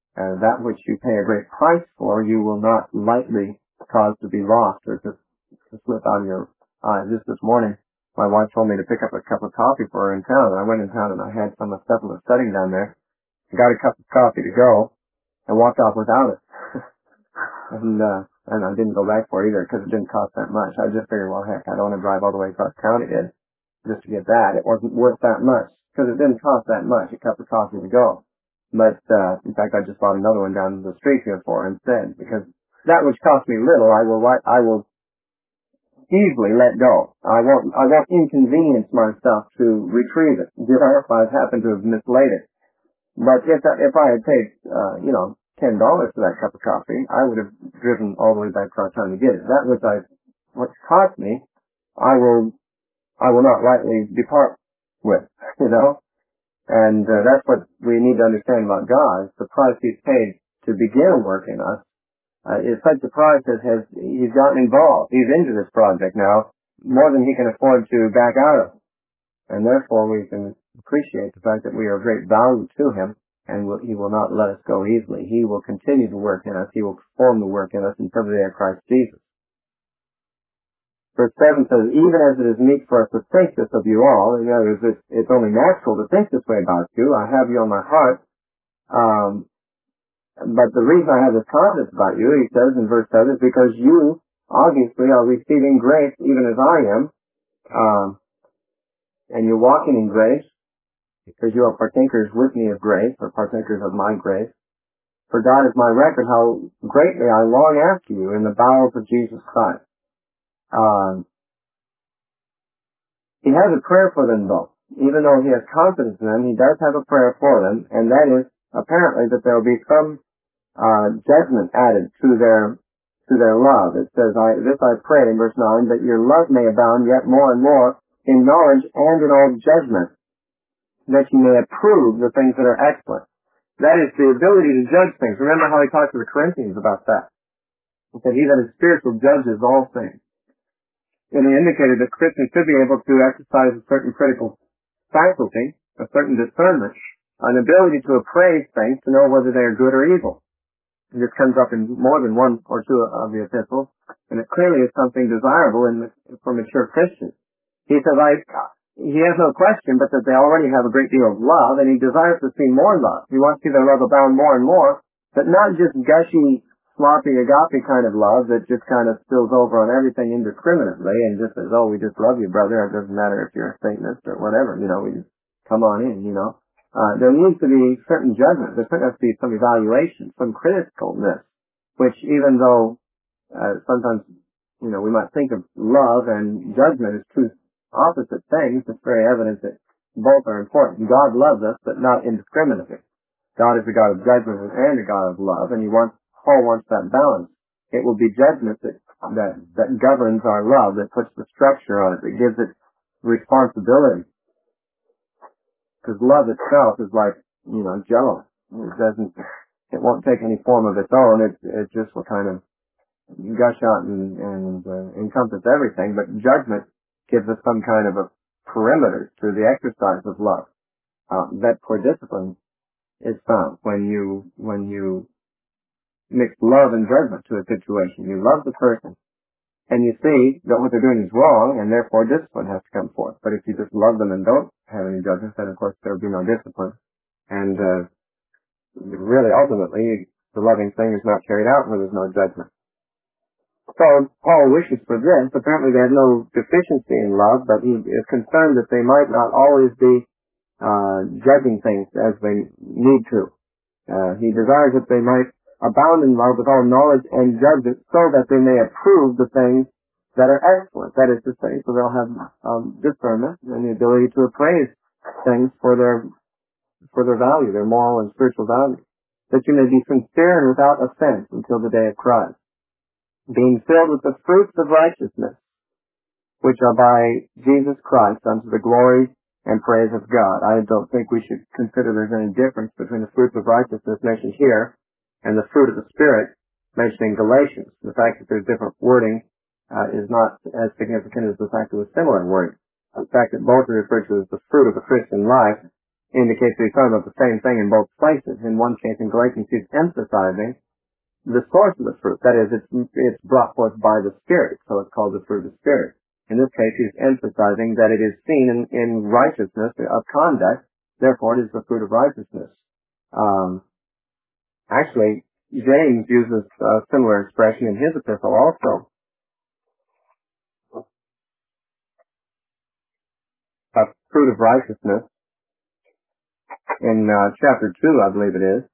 Uh, that which you pay a great price for, you will not lightly cause to be lost or to, to slip out of your eyes. Just this morning, my wife told me to pick up a cup of coffee for her in town, and I went in town and I had some of the stuff I was studying down there. I got a cup of coffee to go and walked off without it. and, uh, and I didn't go back for it either because it didn't cost that much. I just figured, well, heck, I don't want to drive all the way across town again just to get that. It wasn't worth that much because it didn't cost that much, a cup of coffee to go. But, uh, in fact, I just bought another one down the street here for her instead because that which cost me little, I will, I will easily let go. I won't, I won't inconvenience myself to retrieve it, if I happen to have mislaid it. But if I, if I had paid, uh, you know, ten dollars for that cup of coffee, I would have driven all the way back across town to get it. That which I, what cost me, I will, I will not lightly depart with, you know? And, uh, that's what we need to understand about God. The price He's paid to begin a work in us, uh, is such a price that has, He's gotten involved. He's into this project now, more than He can afford to back out of. And therefore we can appreciate the fact that we are of great value to Him, and will, He will not let us go easily. He will continue to work in us. He will perform the work in us until the day of Christ Jesus. Verse seven says, even as it is meet for us to think this of you all, in other words, it's, it's only natural to think this way about you. I have you on my heart. Um, but the reason I have this confidence about you, he says in verse seven, is because you obviously are receiving grace even as I am. Um, and you're walking in grace, because you are partakers with me of grace, or partakers of my grace. For God is my record, how greatly I long after you in the bowels of Jesus Christ. Um, he has a prayer for them both. Even though he has confidence in them, he does have a prayer for them, and that is apparently that there will be some uh, judgment added to their to their love. It says, I, this I pray, in verse nine, that your love may abound yet more and more in knowledge and in all judgment, that you may approve the things that are excellent. That is the ability to judge things. Remember how he talked to the Corinthians about that. He said, he that is spiritual judges all things. And he indicated that Christians should be able to exercise a certain critical faculty, a certain discernment, an ability to appraise things, to know whether they are good or evil. And this comes up in more than one or two of the epistles, and it clearly is something desirable in the, for mature Christians. He says, I, he has no question but that they already have a great deal of love, and he desires to see more love. He wants to see their love abound more and more, but not just gushy, sloppy, agape kind of love that just kind of spills over on everything indiscriminately and just says, oh, we just love you, brother. It doesn't matter if you're a Satanist or whatever. You know, we just come on in, you know. Uh, there needs to be certain judgment. There has to be some evaluation, some criticalness, which even though uh, sometimes, you know, we might think of love and judgment as two opposite things, it's very evident that both are important. God loves us, but not indiscriminately. God is a God of judgment and a God of love, and He wants, Paul wants that balance. It will be judgment that, that, that governs our love, that puts the structure on it, that gives it responsibility. Because love itself is like, you know, jello. It doesn't, it won't take any form of its own. It, it just will kind of gush out and, and uh, encompass everything. But judgment gives us some kind of a perimeter to the exercise of love. Uh, that for discipline is found when you, when you mix love and judgment to a situation. You love the person, and you see that what they're doing is wrong, and therefore discipline has to come forth. But if you just love them and don't have any judgment, then of course there will be no discipline. And uh, really, ultimately, the loving thing is not carried out where there's no judgment. So Paul wishes for this. Apparently they have no deficiency in love, but he is concerned that they might not always be uh, judging things as they need to. Uh, he desires that they might abound in love with all knowledge and judgment, so that they may approve the things that are excellent. That is to say, so they'll have um, discernment and the ability to appraise things for their for their value, their moral and spiritual value. That you may be sincere and without offense until the day of Christ, being filled with the fruits of righteousness, which are by Jesus Christ unto the glory and praise of God. I don't think we should consider there's any difference between the fruits of righteousness mentioned here and the fruit of the Spirit mentioned in Galatians. The fact that there's different wording uh, is not as significant as the fact that it was similar in wording. The fact that both are referred to as the fruit of the Christian life indicates that he's talking about the same thing in both places. In one case, in Galatians, he's emphasizing the source of the fruit. That is, it's, it's brought forth by the Spirit, so it's called the fruit of the Spirit. In this case, he's emphasizing that it is seen in, in righteousness of conduct, therefore it is the fruit of righteousness. Um, actually, James uses a similar expression in his epistle also. A fruit of righteousness in uh, chapter two, I believe it is.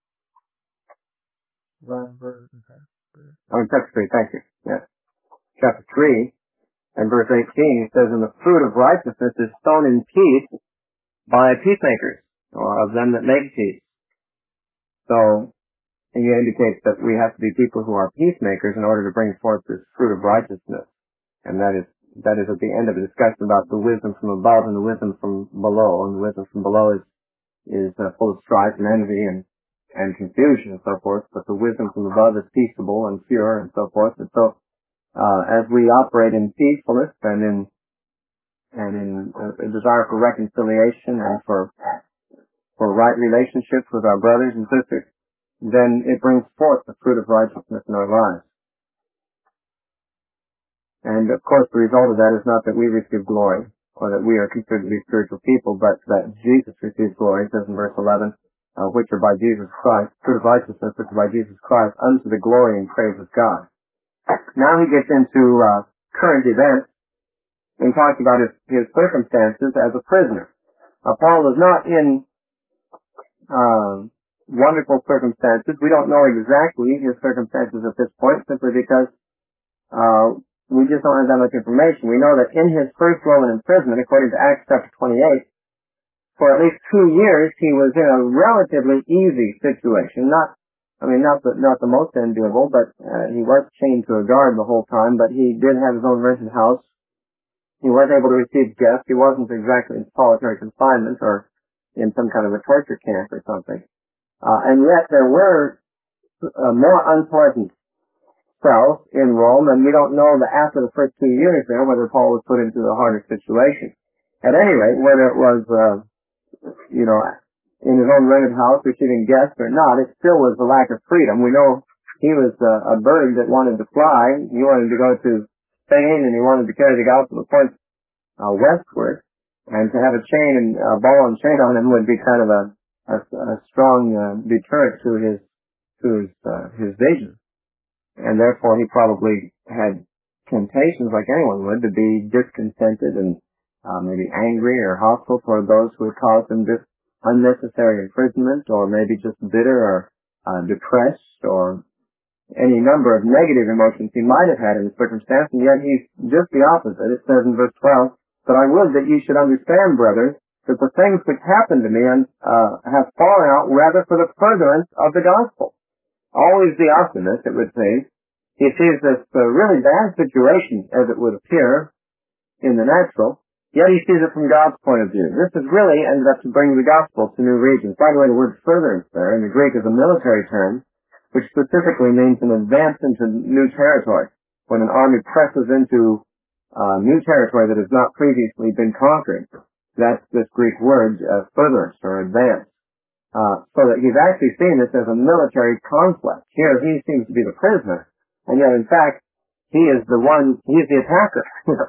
Oh, chapter three, thank you. Yeah. Chapter three and verse eighteen, he says, "And the fruit of righteousness is sown in peace by peacemakers," or of them that make peace. So, he indicates that we have to be people who are peacemakers in order to bring forth this fruit of righteousness. And that is, that is at the end of a discussion about the wisdom from above and the wisdom from below. And the wisdom from below is, is uh, full of strife and envy and, and confusion and so forth. But the wisdom from above is peaceable and pure and so forth. And so, uh, as we operate in peacefulness and in, and in a, a desire for reconciliation and for, for right relationships with our brothers and sisters, then it brings forth the fruit of righteousness in our lives. And of course the result of that is not that we receive glory, or that we are considered to be spiritual people, but that Jesus receives glory. It says in verse eleven, uh, which are by Jesus Christ, fruit of righteousness, which are by Jesus Christ, unto the glory and praise of God. Now he gets into uh, current events and talks about his, his circumstances as a prisoner. Uh, Paul is not in uh, wonderful circumstances. We don't know exactly his circumstances at this point, simply because uh, we just don't have that much information. We know that in his first Roman imprisonment, according to Acts chapter twenty-eight, for at least two years he was in a relatively easy situation. Not, I mean, not the not the most enviable, but uh, he was chained to a guard the whole time. But he did have his own rented house. He was able to receive guests. He wasn't exactly in solitary confinement or in some kind of a torture camp or something. Uh, and yet there were uh, more unpleasant cells in Rome, and we don't know that after the first two years there whether Paul was put into a harder situation. At any rate, whether it was, uh, you know, in his own rented house receiving guests or not, it still was a lack of freedom. We know he was uh, a bird that wanted to fly. He wanted to go to Spain, and he wanted to carry the gospel of points uh, westward, and to have a chain and a ball and chain on him would be kind of a a, a strong uh, deterrent to his to his uh, his vision, and therefore he probably had temptations like anyone would to be discontented and uh, maybe angry or hostile toward those who had caused him this unnecessary imprisonment, or maybe just bitter or uh, depressed, or any number of negative emotions he might have had in the circumstance. And yet he's just the opposite. It says in verse twelve, "But I would that you should understand, brothers, that the things which happened to me uh, have fallen out rather for the furtherance of the gospel." Always the optimist, it would seem. He sees this uh, really bad situation, as it would appear, in the natural, yet he sees it from God's point of view. This has really ended up to bring the gospel to new regions. By the way, the word furtherance there in the Greek is a military term, which specifically means an advance into new territory. When an army presses into uh, new territory that has not previously been conquered, that's this Greek word, uh, furtherance or advance. Uh, so that he's actually seeing this as a military conflict. Here he seems to be the prisoner, and yet in fact, he is the one, he is the attacker.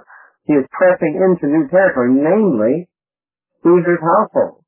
He is pressing into new territory, namely, Caesar's household.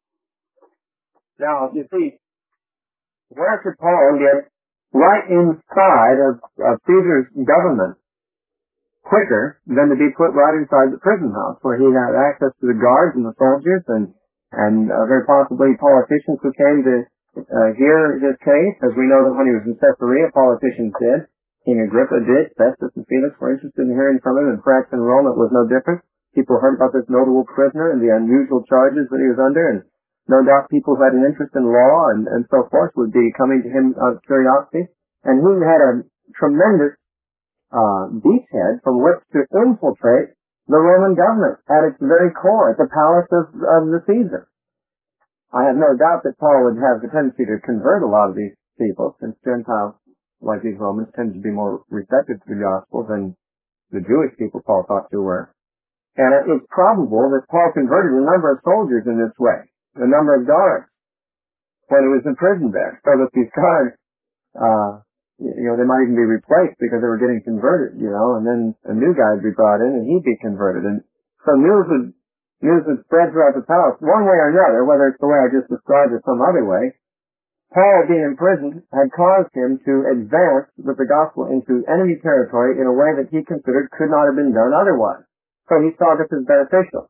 Now, you see, where could Paul get right inside of, of Caesar's government quicker than to be put right inside the prison house, where he had access to the guards and the soldiers and and uh, very possibly politicians who came to uh, hear his case, as we know that when he was in Caesarea, politicians did. King Agrippa did. Festus and Felix were interested in hearing from him, and perhaps in Rome it was no different. People heard about this notable prisoner and the unusual charges that he was under, and no doubt people who had an interest in law and, and so forth would be coming to him out of curiosity. And he had a tremendous uh, beachhead from which to infiltrate the Roman government at its very core, at the palace of, of the Caesar. I have no doubt that Paul would have the tendency to convert a lot of these people, since Gentiles, like these Romans, tend to be more receptive to the gospel than the Jewish people Paul thought to were. And it is probable that Paul converted a number of soldiers in this way. the number of guards when he was imprisoned there, so that these guards, uh, you know, they might even be replaced because they were getting converted, you know, and then a new guy would be brought in and he'd be converted. And so news would, news would spread throughout the palace, one way or another, whether it's the way I just described or some other way. Paul, being imprisoned, had caused him to advance with the gospel into enemy territory in a way that he considered could not have been done otherwise. So he saw this as beneficial.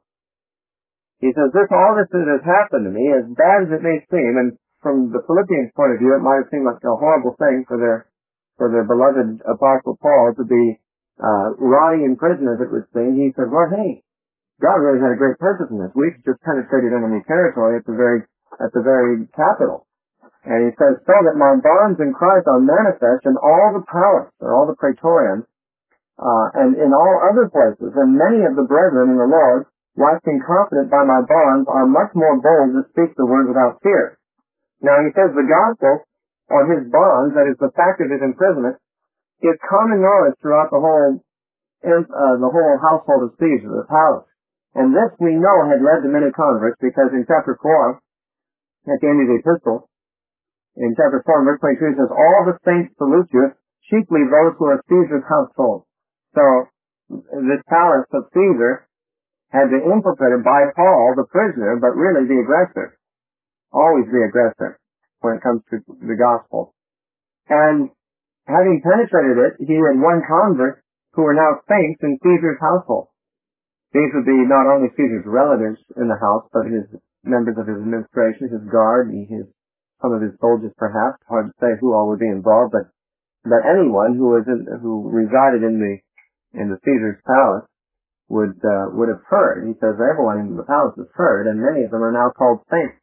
He says, this, all this that has happened to me, as bad as it may seem, and from the Philippians' point of view, it might have seemed like a horrible thing for their, for their beloved Apostle Paul to be, uh, rotting in prison, as it would seem. He said, well, hey, God really had a great purpose in this. We've just penetrated enemy territory at the very, at the very capital. And he says, so that my bonds in Christ are manifest in all the palace, or all the praetorians, uh, and in all other places. And many of the brethren in the Lord, waxing confident by my bonds, are much more bold to speak the word without fear. Now he says the gospel, or his bonds, that is the fact of his imprisonment, is common knowledge throughout the whole, uh, the whole household of Caesar, the palace. And this we know had led to many converts, because in chapter four, at the end of the epistle, in chapter four, verse twenty-two, it says, all the saints salute you, chiefly those who are Caesar's household. So, this palace of Caesar had been infiltrated by Paul, the prisoner, but really the aggressor. Always the aggressor when it comes to the gospel. And having penetrated it, he had won converts who were now saints in Caesar's household. These would be not only Caesar's relatives in the house, but his members of his administration, his guard, his some of his soldiers perhaps. Hard to say who all would be involved, but but anyone who was in, who resided in the in the Caesar's palace would uh, would have heard. He says everyone in the palace has heard, and many of them are now called saints.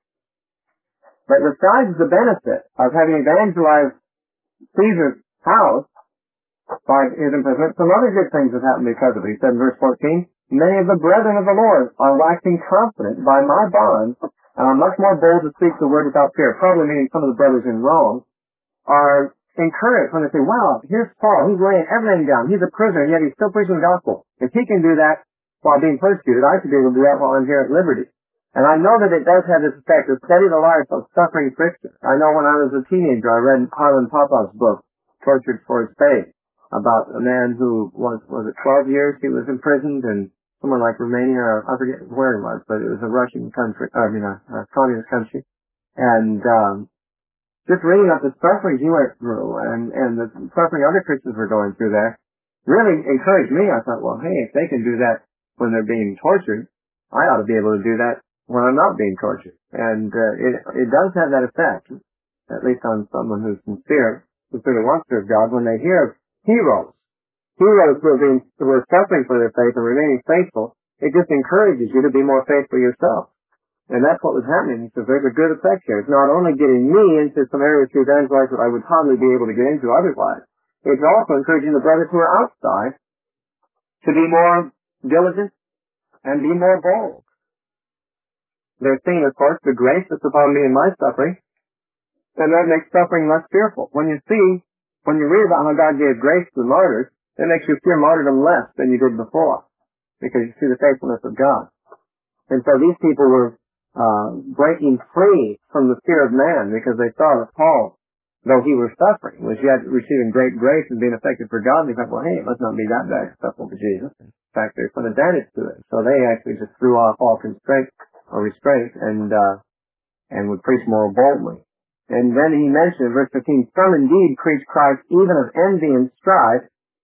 But besides the benefit of having evangelized Caesar's house by his imprisonment, some other good things have happened because of it. He said in verse fourteen, many of the brethren of the Lord are waxing confident by my bonds, and are much more bold to speak the word without fear. Probably meaning some of the brothers in Rome are encouraged when they say, wow, here's Paul, he's laying everything down, he's a prisoner, yet he's still preaching the gospel. If he can do that while being persecuted, I should be able to do that while I'm here at liberty. And I know that it does have this effect to study the life of suffering Christians. I know when I was a teenager, I read Harlan Popoff's book, Tortured for His Faith, about a man who was, was it twelve years he was imprisoned in somewhere like Romania, or I forget where it was, but it was a Russian country, I mean a, a communist country. And um, just reading up the suffering he went through, and, and the suffering other Christians were going through there, really encouraged me. I thought, well, hey, if they can do that when they're being tortured, I ought to be able to do that when I'm not being tortured. And uh, it it does have that effect, at least on someone who's sincere, who really wants to serve God, when they hear heroes. Heroes who are, being, who are suffering for their faith and remaining faithful, it just encourages you to be more faithful yourself. And that's what was happening. He says, there's a good effect here. It's not only getting me into some areas to evangelize that I would hardly be able to get into otherwise, it's also encouraging the brothers who are outside to be more diligent and be more bold. They're seeing, of course, the grace that's upon me in my suffering, and that makes suffering less fearful. When you see, when you read about how God gave grace to the martyrs, it makes you fear martyrdom less than you did before, because you see the faithfulness of God. And so these people were uh, breaking free from the fear of man, because they saw that Paul, though he was suffering, was yet receiving great grace and being effective for God. And they thought, well, hey, it must not be that bad acceptable to Jesus. In fact, there's some advantage to it. So they actually just threw off all constraint or restraint and uh, and would preach more boldly. And then he mentioned in verse fifteen, some indeed preach Christ even of envy and strife,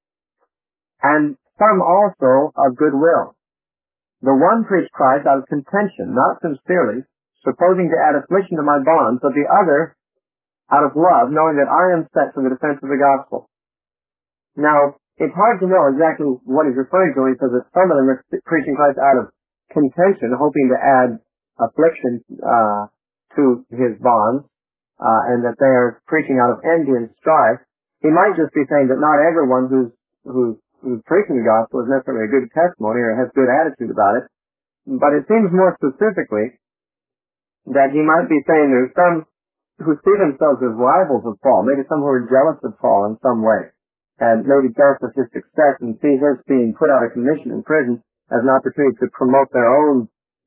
and some also of goodwill. The one preached Christ out of contention, not sincerely, supposing to add affliction to my bonds, but the other out of love, knowing that I am set for the defense of the gospel. Now, it's hard to know exactly what he's referring to. He says that some of them are preaching Christ out of contention, hoping to add affliction uh, to his bonds, uh, and that they are preaching out of envy and strife. He might just be saying that not everyone who's who's who's preaching the gospel is necessarily a good testimony or has good attitude about it. But it seems more specifically that he might be saying there's some who see themselves as rivals of Paul, maybe some who are jealous of Paul in some way, and maybe jealous of his success and see his being put out of commission in prison as an opportunity to promote their own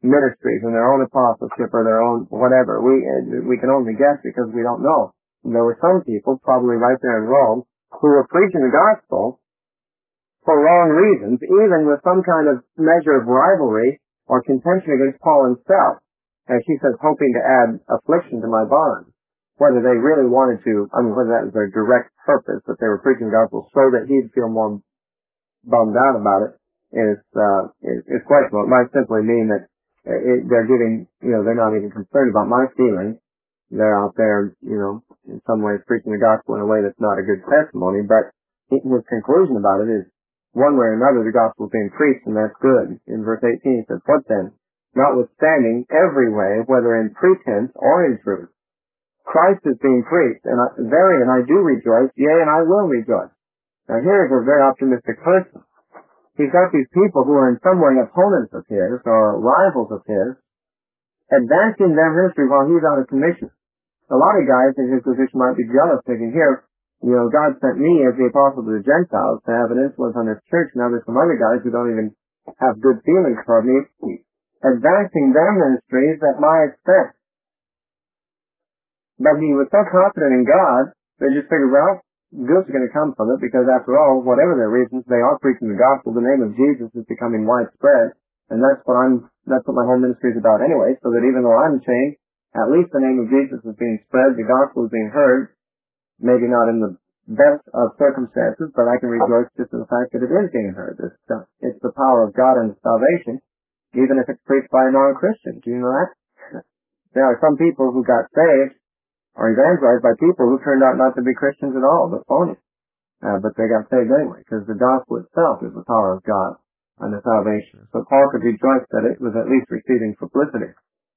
ministries and their own apostleship or their own whatever. We we can only guess because we don't know. There were some people, probably right there in Rome, who were preaching the gospel for wrong reasons, even with some kind of measure of rivalry or contention against Paul himself. As he says, hoping to add affliction to my bonds. Whether they really wanted to, I mean, whether that was their direct purpose, that they were preaching the gospel so that he'd feel more bummed out about it, is, uh, is, is questionable. It might simply mean that it, they're giving, you know, they're not even concerned about my feelings. They're out there, you know, in some ways preaching the gospel in a way that's not a good testimony, but his conclusion about it is, one way or another, the gospel is being preached, and that's good. In verse eighteen, it says, what then? Notwithstanding every way, whether in pretense or in truth, Christ is being preached, and I, therein I do rejoice, yea, and I will rejoice. Now here is a very optimistic person. He's got these people who are in some way opponents of his, or rivals of his, advancing their ministry while he's out of commission. A lot of guys in his position might be jealous, thinking, here, you know, God sent me as the apostle to the Gentiles to have an influence on this church. Now there's some other guys who don't even have good feelings for me, advancing their ministries at my expense. But he was so confident in God, they just figured, well, good's going to come from it, because after all, whatever their reasons, they are preaching the gospel. The name of Jesus is becoming widespread, and that's what I'm, that's what my whole ministry is about anyway, so that even though I'm chained, at least the name of Jesus is being spread, the gospel is being heard, maybe not in the best of circumstances, but I can rejoice just in the fact that it is being heard. It's, uh, it's the power of God and salvation, even if it's preached by a non-Christian. Do you know that? There are some people who got saved or evangelized by people who turned out not to be Christians at all, but phony. Uh, but they got saved anyway, because the gospel itself is the power of God and the salvation. So Paul could rejoice that it was at least receiving publicity.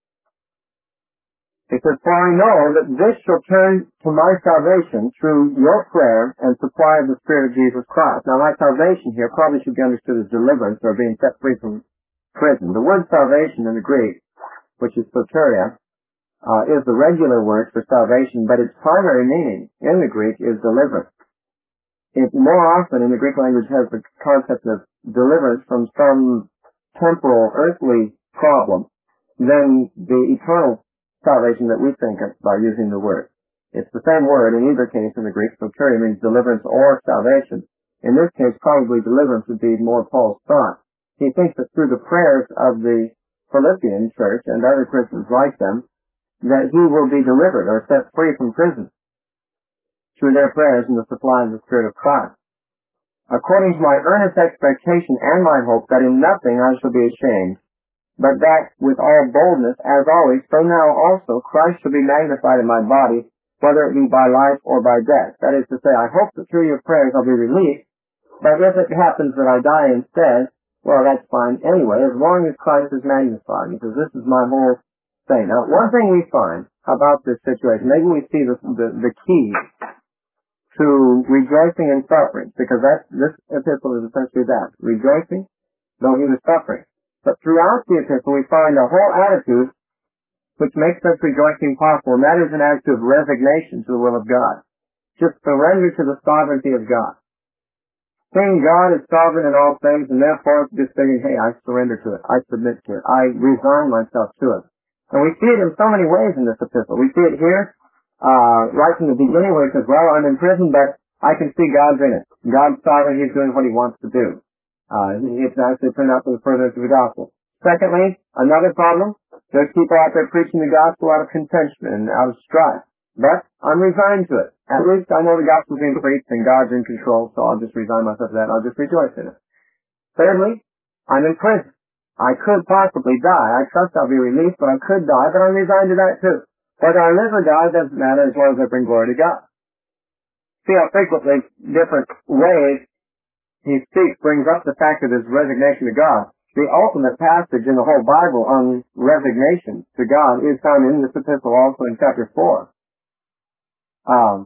It says, for I know that this shall turn to my salvation through your prayer and supply of the Spirit of Jesus Christ. Now, my salvation here probably should be understood as deliverance or being set free from prison. The word salvation in the Greek, which is soteria, uh, is the regular word for salvation, but its primary meaning in the Greek is deliverance. It more often in the Greek language has the concept of deliverance from some temporal, earthly problem than the eternal salvation that we think of by using the word. It's the same word in either case in the Greek. Soteria means deliverance or salvation. In this case, probably deliverance would be more Paul's thought. He thinks that through the prayers of the Philippian church and other Christians like them, that he will be delivered or set free from prison through their prayers and the supply of the Spirit of Christ. According to my earnest expectation and my hope that in nothing I shall be ashamed, but that with all boldness, as always, so now also Christ shall be magnified in my body, whether it be by life or by death. That is to say, I hope that through your prayers I'll be released, but if it happens that I die instead, well, that's fine anyway, as long as Christ is magnified, because this is my whole thing. Now, one thing we find about this situation, maybe we see the, the, the key to rejoicing in suffering, because that, this epistle is essentially that, rejoicing, though he was suffering. But throughout the epistle, we find a whole attitude which makes us rejoicing possible, and that is an attitude of resignation to the will of God. Just surrender to the sovereignty of God. Saying God is sovereign in all things, and therefore just saying, hey, I surrender to it. I submit to it. I resign myself to it. And we see it in so many ways in this epistle. We see it here, uh, right from the beginning where it says, well, I'm in prison, but I can see God's in it. God's sovereign. He's doing what he wants to do. Uh, it's actually turned out for the furtherance of the gospel. Secondly, another problem, there's people out there preaching the gospel out of contention and out of strife. But I'm resigned to it. At least I know the gospel's being preached and God's in control, so I'll just resign myself to that and I'll just rejoice in it. Thirdly, I'm in prison. I could possibly die. I trust I'll be released, but I could die, but I'm resigned to that too. Whether I live or die doesn't matter as long as I bring glory to God. See how frequently different ways he speaks brings up the fact of his resignation to God. The ultimate passage in the whole Bible on resignation to God is found in this epistle also in chapter four. Um,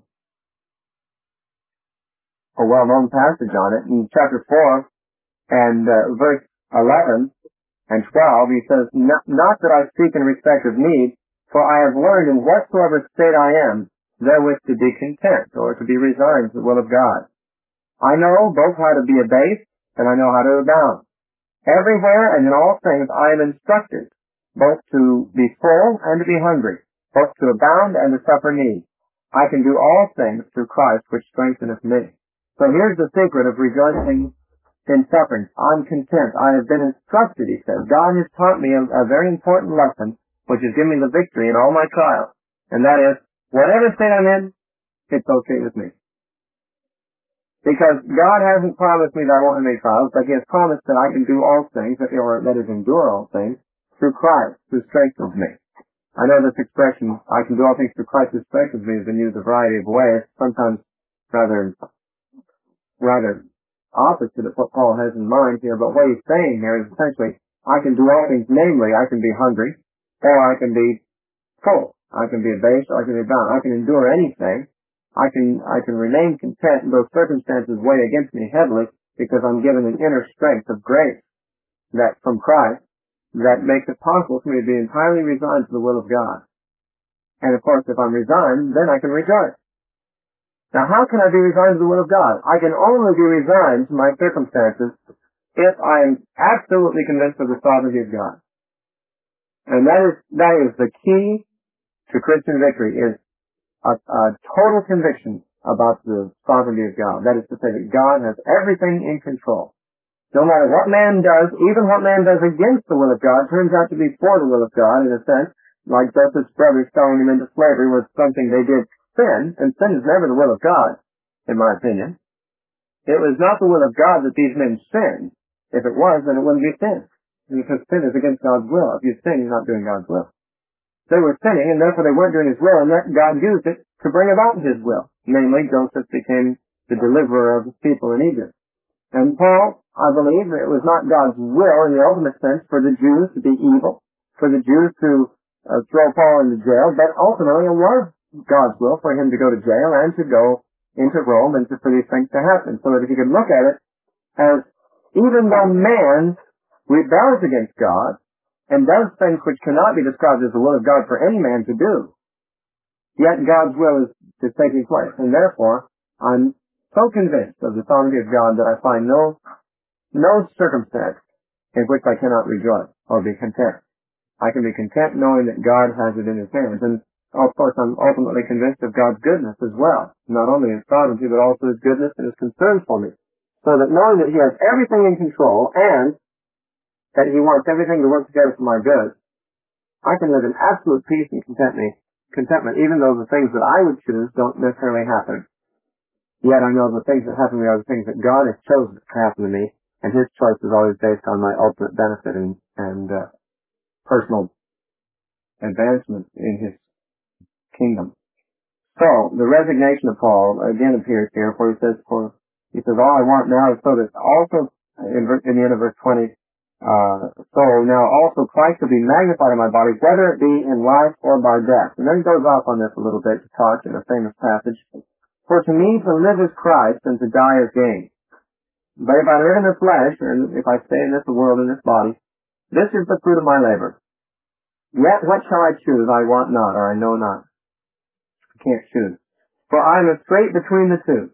a well-known passage on it. In chapter four and uh, verse eleven and twelve, he says, not, not that I speak in respect of need, for I have learned in whatsoever state I am, therewith to be content, or to be resigned to the will of God. I know both how to be abased, and I know how to abound. Everywhere and in all things I am instructed, both to be full and to be hungry, both to abound and to suffer need. I can do all things through Christ, which strengtheneth me. So here's the secret of rejoicing in suffering. I'm content. I have been instructed, he says. God has taught me a, a very important lesson, which has given me the victory in all my trials. And that is, whatever state I'm in, it's okay with me. Because God hasn't promised me that I won't have any trials, but he has promised that I can do all things, or that is endure all things, through Christ, who strengthens me. I know this expression, I can do all things through Christ who strengthens me, has been used a variety of ways, sometimes rather, rather opposite of what Paul has in mind here, but what he's saying here is essentially, I can do all things, namely, I can be hungry, or I can be full. I can be abased, or I can be bound. I can endure anything. I can, I can remain content, and those circumstances weigh against me heavily, because I'm given an inner strength of grace that from Christ that makes it possible for me to be entirely resigned to the will of God. And of course, if I'm resigned, then I can rejoice. Now, how can I be resigned to the will of God? I can only be resigned to my circumstances if I am absolutely convinced of the sovereignty of God. And that is, that is the key to Christian victory, is a, a total conviction about the sovereignty of God. That is to say that God has everything in control. No matter what man does, even what man does against the will of God, turns out to be for the will of God, in a sense, like Joseph's brothers selling him into slavery was something they did sin, and sin is never the will of God, in my opinion. It was not the will of God that these men sinned. If it was, then it wouldn't be sin. Because sin is against God's will. If you sin, you're not doing God's will. They were sinning, and therefore they weren't doing his will, and that God used it to bring about his will. Namely, Joseph became the deliverer of his people in Egypt. And Paul, I believe, it was not God's will in the ultimate sense for the Jews to be evil, for the Jews to uh, throw Paul into jail, but ultimately it was God's will for him to go to jail and to go into Rome and to, for these things to happen. So that if you could look at it as, even though man rebels against God and does things which cannot be described as the will of God for any man to do, yet God's will is, is taking place. And therefore, I'm so convinced of the sovereignty of God that I find no, no circumstance in which I cannot rejoice or be content. I can be content knowing that God has it in his hands. And of course, I'm ultimately convinced of God's goodness as well. Not only his sovereignty, but also his goodness and his concern for me. So that knowing that he has everything in control and that he wants everything to work together for my good, I can live in absolute peace and contentment, contentment, even though the things that I would choose don't necessarily happen. Yet I know the things that happen to me are the things that God has chosen to happen to me, and his choice is always based on my ultimate benefit and, and uh, personal advancement in his kingdom. So, the resignation of Paul again appears here, for he says, for he says, all I want now is so that also, in, in the end of verse twenty, uh, so now also Christ will be magnified in my body, whether it be in life or by death. And then he goes off on this a little bit to talk in a famous passage. For to me to live is Christ, and to die is gain. But if I live in the flesh, and if I stay in this world, in this body, this is the fruit of my labor. Yet what shall I choose? I want not, or I know not. I can't choose. For I am strait between the two,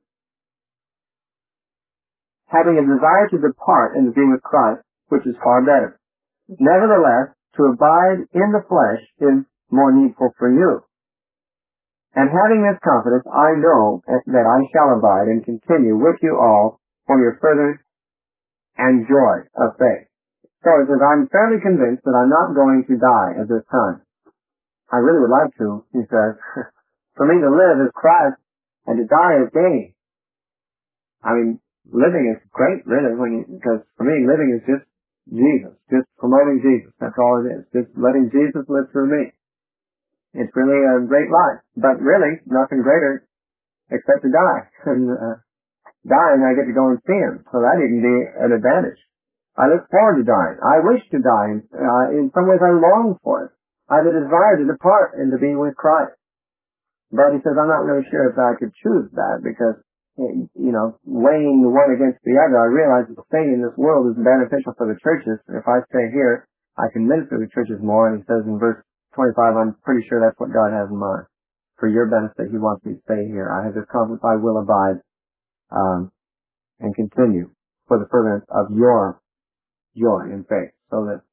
having a desire to depart and to be with Christ, which is far better. Nevertheless, to abide in the flesh is more needful for you. And having this confidence, I know that I shall abide and continue with you all for your further and joy of faith. So it says, I'm fairly convinced that I'm not going to die at this time. I really would like to, he says. For me to live is Christ, and to die is gain. I mean, living is great, really, when you, because for me, living is just Jesus, just promoting Jesus. That's all it is. Just letting Jesus live through me. It's really a great life, but really nothing greater except to die. And uh, dying, I get to go and see him, so that even be an advantage. I look forward to dying. I wish to die. Uh, in some ways, I long for it. I have a desire to depart and to be with Christ. But he says, I'm not really sure if I could choose that because, you know, weighing the one against the other, I realize that staying in this world is beneficial for the churches. If I stay here, I can minister to the churches more. And he says in verse twenty-five, I'm pretty sure that's what God has in mind. For your benefit, he wants me to stay here. I have this confidence I will abide um, and continue for the furtherance of your joy and faith. So that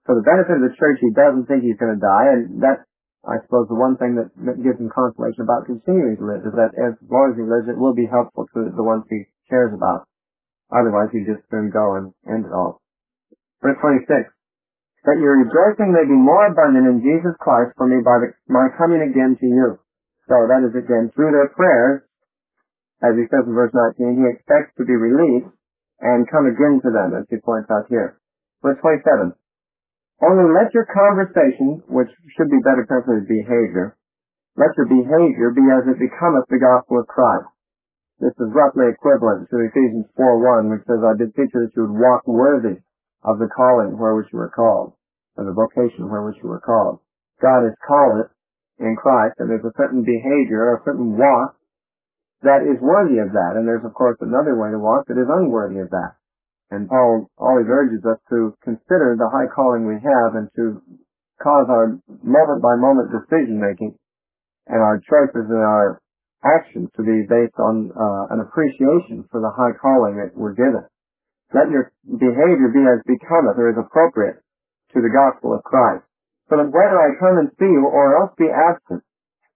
For the benefit of the church, he doesn't think he's going to die, and that's, I suppose, the one thing that, that gives him consolation about continuing to live, is that as long as he lives, it will be helpful to the ones he cares about. Otherwise, he'd just soon go and end it all. Verse twenty-six. That your rejoicing may be more abundant in Jesus Christ for me by the, my coming again to you. So that is again, through their prayers, as he says in verse nineteen, he expects to be released and come again to them, as he points out here. Verse twenty-seven. Only let your conversation, which should be better translated behavior, let your behavior be as it becometh the gospel of Christ. This is roughly equivalent to Ephesians four one, which says, I did teach you that you would walk worthy of the calling where which you were called, of the vocation where which you were called. God has called it in Christ, and there's a certain behavior, a certain walk that is worthy of that. And there's, of course, another way to walk that is unworthy of that. And Paul always urges us to consider the high calling we have and to cause our moment-by-moment decision-making and our choices and our actions to be based on uh, an appreciation for the high calling that we're given. Let your behavior be as becometh or as appropriate to the gospel of Christ. So that whether I come and see you or else be absent,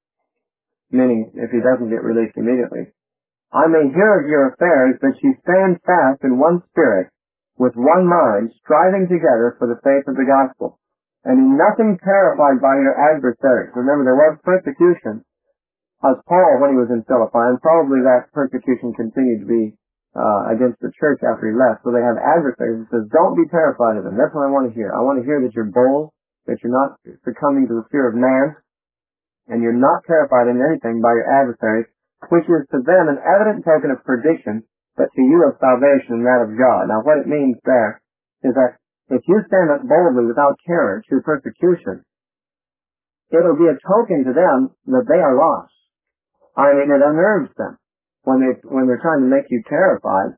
meaning if he doesn't get released immediately, I may hear of your affairs, that you stand fast in one spirit, with one mind, striving together for the faith of the gospel, and in nothing terrified by your adversaries. Remember, there was persecution of Paul when he was in Philippi, and probably that persecution continued to be uh, against the church after he left. So they have adversaries. It says, don't be terrified of them. That's what I want to hear. I want to hear that you're bold, that you're not succumbing to the fear of man, and you're not terrified in anything by your adversaries, which is to them an evident token of perdition, but to you of salvation and that of God. Now what it means there is that if you stand up boldly without terror to persecution, it'll be a token to them that they are lost. I mean, it unnerves them when they when they're trying to make you terrified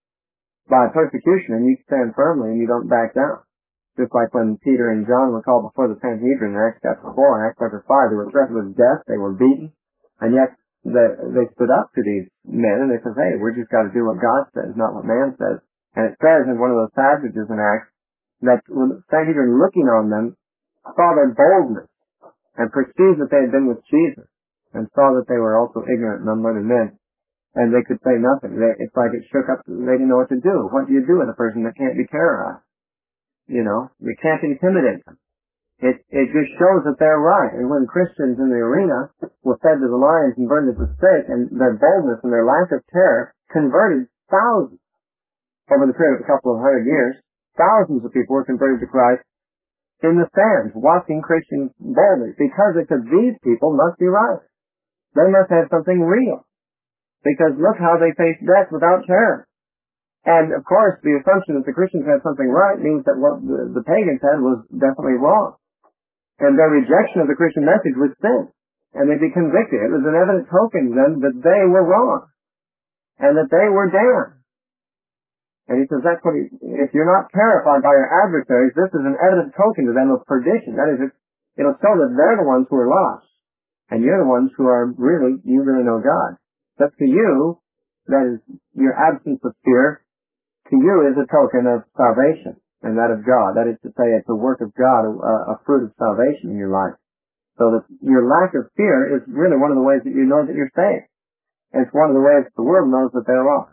by persecution, and you stand firmly and you don't back down. Just like when Peter and John were called before the Sanhedrin in Acts chapter four and Acts chapter five, they were threatened with death, they were beaten, and yet they, they stood up to these men and they said, hey, we're just got to do what God says, not what man says. And it says in one of those passages in Acts that when the Sanhedrin looking on them saw their boldness and perceived that they had been with Jesus, and saw that they were also ignorant and unlearned men, and they could say nothing. They, it's like it shook up, they didn't know what to do. What do you do with a person that can't be terrorized? You know, you can't intimidate them. It, it just shows that they're right. And when Christians in the arena were fed to the lions and burned at the stake, and their boldness and their lack of terror converted thousands over the period of a couple of hundred years. Thousands of people were converted to Christ in the stands, watching Christians boldly, because it said these people must be right. They must have something real. Because look how they face death without terror. And of course, the assumption that the Christians had something right means that what the, the pagans had was definitely wrong. And their rejection of the Christian message was sin. And they'd be convicted. It was an evident token then that they were wrong. And that they were damned. And he says that's what he, if you're not terrified by your adversaries, this is an evident token to them of perdition. That is, it, it'll show that they're the ones who are lost. And you're the ones who are really, you really know God. But to you, that is, your absence of fear, to you is a token of salvation, and that of God. That is to say, it's a work of God, a, a fruit of salvation in your life. So that your lack of fear is really one of the ways that you know that you're saved. And it's one of the ways the world knows that they're lost.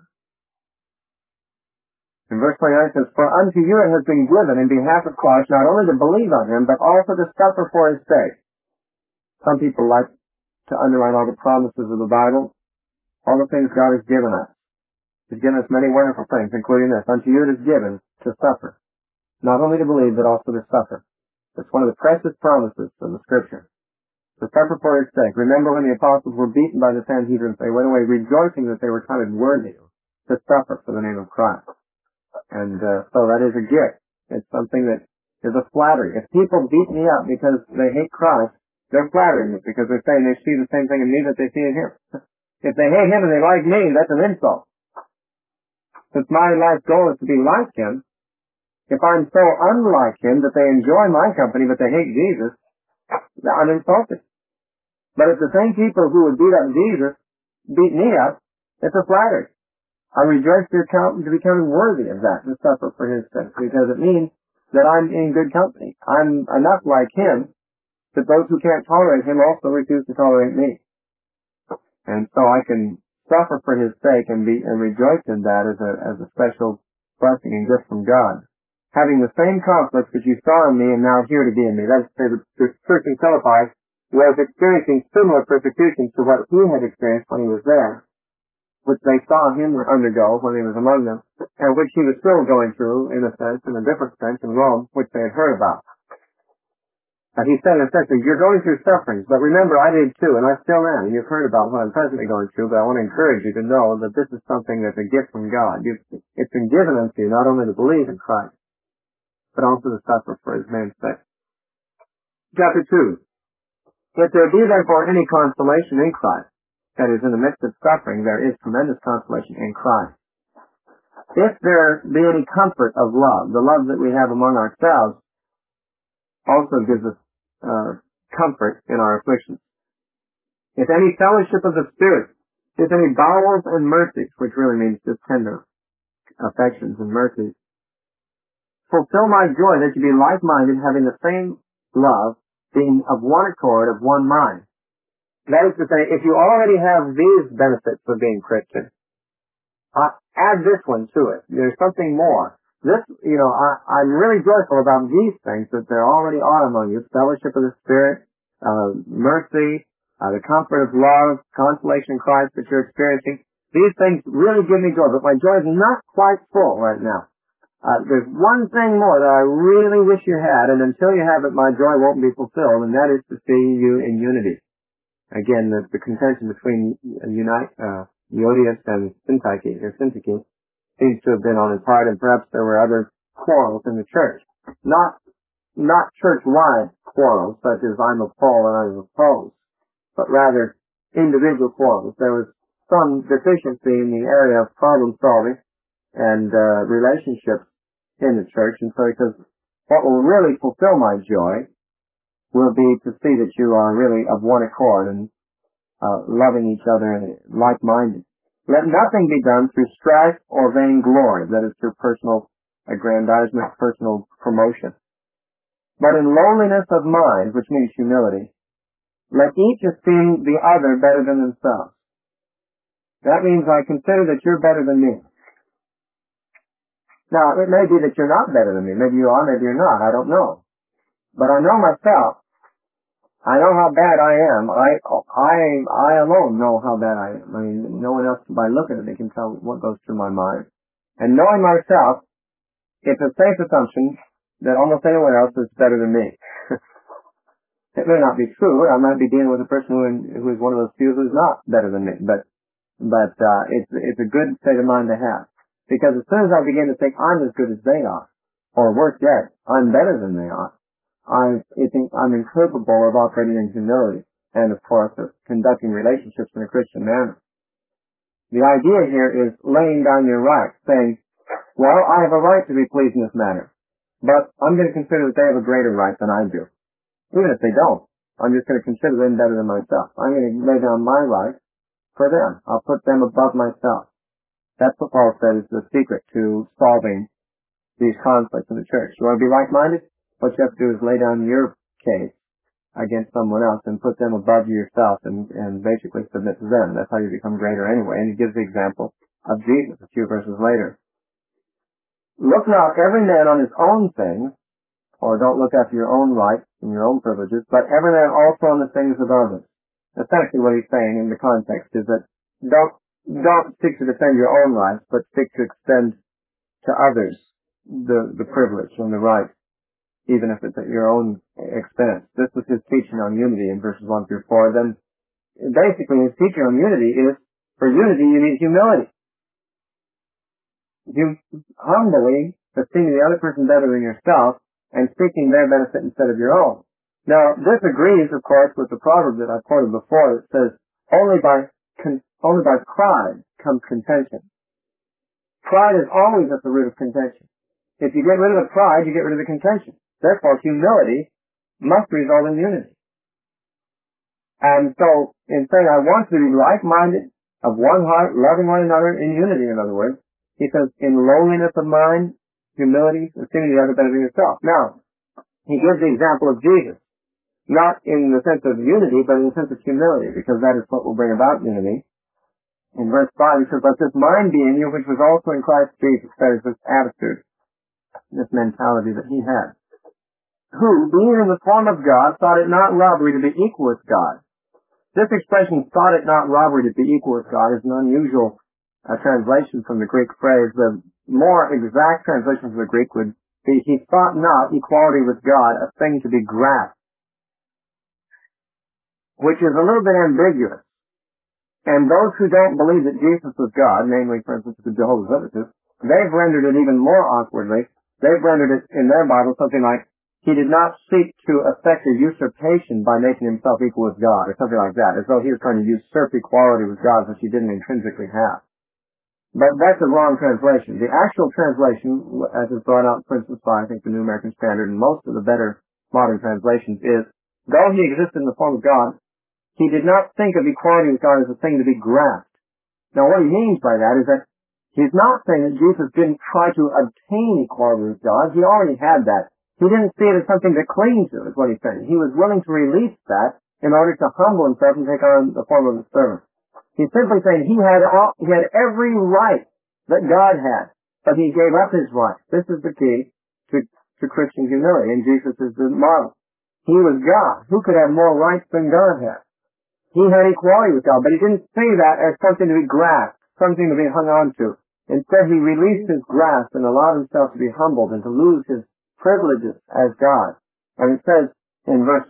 In verse twenty-nine it says, for unto you it has been given in behalf of Christ not only to believe on him, but also to suffer for his sake. Some people like to underline all the promises of the Bible, all the things God has given us. He's given us many wonderful things, including this. Unto you it is given to suffer. Not only to believe, but also to suffer. It's one of the precious promises of the Scripture. To suffer for his sake. Remember when the apostles were beaten by the Sanhedrin, they went away rejoicing that they were counted worthy to suffer for the name of Christ. And uh, so that is a gift. It's something that is a flattery. If people beat me up because they hate Christ, they're flattering me because they're saying they see the same thing in me that they see in him. If they hate him and they like me, that's an insult. Since my life goal is to be like him, if I'm so unlike him that they enjoy my company but they hate Jesus, I'm insulted. But if the same people who would beat up Jesus beat me up, it's a flattery. I rejoice to, count, to be counted worthy of that, to suffer for his sake, because it means that I'm in good company. I'm enough like him that those who can't tolerate him also refuse to tolerate me. And so I can suffer for his sake and be and rejoice in that as a as a special blessing and gift from God. Having the same conflict that you saw in me and now here to be in me. That's to say, the, the church in Philippi was experiencing similar persecutions to what he had experienced when he was there, which they saw him undergo when he was among them, and which he was still going through, in a sense, in a different sense, in Rome, which they had heard about. And he said, essentially, you're going through sufferings, but remember, I did too, and I still am. You've heard about what I'm presently going through, but I want to encourage you to know that this is something that's a gift from God. You've, it's been given unto you not only to believe in Christ, but also to suffer for his name's sake. Chapter two. If there be therefore any consolation in Christ, that is, in the midst of suffering, there is tremendous consolation in Christ. If there be any comfort of love, the love that we have among ourselves also gives us uh, comfort in our afflictions. If any fellowship of the Spirit, if any bowels and mercies, which really means just tender affections and mercies, fulfill my joy that you be like-minded, having the same love, being of one accord, of one mind. That is to say, if you already have these benefits of being Christian, uh, add this one to it. There's something more. This, you know, I, I'm really joyful about these things, that there already are among you: fellowship of the Spirit, uh, mercy, uh, the comfort of love, consolation in Christ that you're experiencing. These things really give me joy, but my joy is not quite full right now. Uh, there's one thing more that I really wish you had, and until you have it, my joy won't be fulfilled, and that is to see you in unity. Again, the, the contention between unite, uh, Euodias and Syntyche, or Syntyche, seems to have been on his heart, and perhaps there were other quarrels in the church. Not, not church-wide quarrels, such as I'm of Paul and I'm of Apollos, but rather individual quarrels. There was some deficiency in the area of problem solving and uh, relationships in the church, and so he says, what will really fulfill my joy will be to see that you are really of one accord and uh, loving each other and like-minded. Let nothing be done through strife or vainglory, that is through personal aggrandizement, personal promotion, but in lowliness of mind, which means humility. Let each esteem the other better than themselves. That means I consider that you're better than me. Now, it may be that you're not better than me. Maybe you are, maybe you're not. I don't know. But I know myself. I know how bad I am. I, I, I alone know how bad I am. I mean, no one else, by looking at it, can tell what goes through my mind. And knowing myself, it's a safe assumption that almost anyone else is better than me. It may not be true. I might be dealing with a person who, who is one of those few who's not better than me. But, but, uh, it's, it's a good state of mind to have. Because as soon as I begin to think I'm as good as they are, or worse yet, I'm better than they are, I think I'm incapable of operating in humility and, of course, of conducting relationships in a Christian manner. The idea here is laying down your rights, saying, well, I have a right to be pleased in this matter, but I'm going to consider that they have a greater right than I do. Even if they don't, I'm just going to consider them better than myself. I'm going to lay down my rights for them. I'll put them above myself. That's what Paul said is the secret to solving these conflicts in the church. You want to be like-minded? What you have to do is lay down your case against someone else and put them above yourself and, and basically submit to them. That's how you become greater anyway. And he gives the example of Jesus a few verses later. Look not every man on his own things, or don't look after your own rights and your own privileges, but every man also on the things of others. Essentially what he's saying in the context is that don't Don't seek to defend your own rights, but seek to extend to others the, the privilege and the right, even if it's at your own expense. This was his teaching on unity in verses one through four. Then, basically, his teaching on unity is, for unity, you need humility. You humbly esteeming the other person better than yourself and seeking their benefit instead of your own. Now, this agrees, of course, with the proverb that I quoted before that says, only by Con- only by pride comes contention. Pride is always at the root of contention. If you get rid of the pride, you get rid of the contention. Therefore, humility must result in unity. And so, in saying, I want to be like-minded, of one heart, loving one another, in unity, in other words, he says, in lowliness of mind, humility, esteeming the other better than yourself. Now, he gives the example of Jesus, not in the sense of unity, but in the sense of humility, because that is what will bring about unity. In verse five, he says, "Let this mind be in you, which was also in Christ Jesus." That is this attitude, this mentality that he had. "Who, being in the form of God, thought it not robbery to be equal with God." This expression, "thought it not robbery to be equal with God," is an unusual uh, translation from the Greek phrase. The more exact translation from the Greek would be, "He thought not equality with God a thing to be grasped," which is a little bit ambiguous. And those who don't believe that Jesus was God, namely, for instance, the Jehovah's Witnesses, they've rendered it even more awkwardly. They've rendered it in their Bible something like, "He did not seek to effect a usurpation by making himself equal with God," or something like that, as though he was trying to usurp equality with God which he didn't intrinsically have. But that's a wrong translation. The actual translation, as is brought out, for instance, by, I think, the New American Standard and most of the better modern translations, is, "Though he existed in the form of God, he did not think of equality with God as a thing to be grasped." Now, what he means by that is that he's not saying that Jesus didn't try to obtain equality with God. He already had that. He didn't see it as something to cling to, is what he's saying. He was willing to release that in order to humble himself and take on the form of a servant. He's simply saying he had all, he had every right that God had, but he gave up his right. This is the key to, to Christian humility, and Jesus is the model. He was God. Who could have more rights than God had? He had equality with God, but he didn't see that as something to be grasped, something to be hung on to. Instead, he released his grasp and allowed himself to be humbled and to lose his privileges as God. And it says in verse,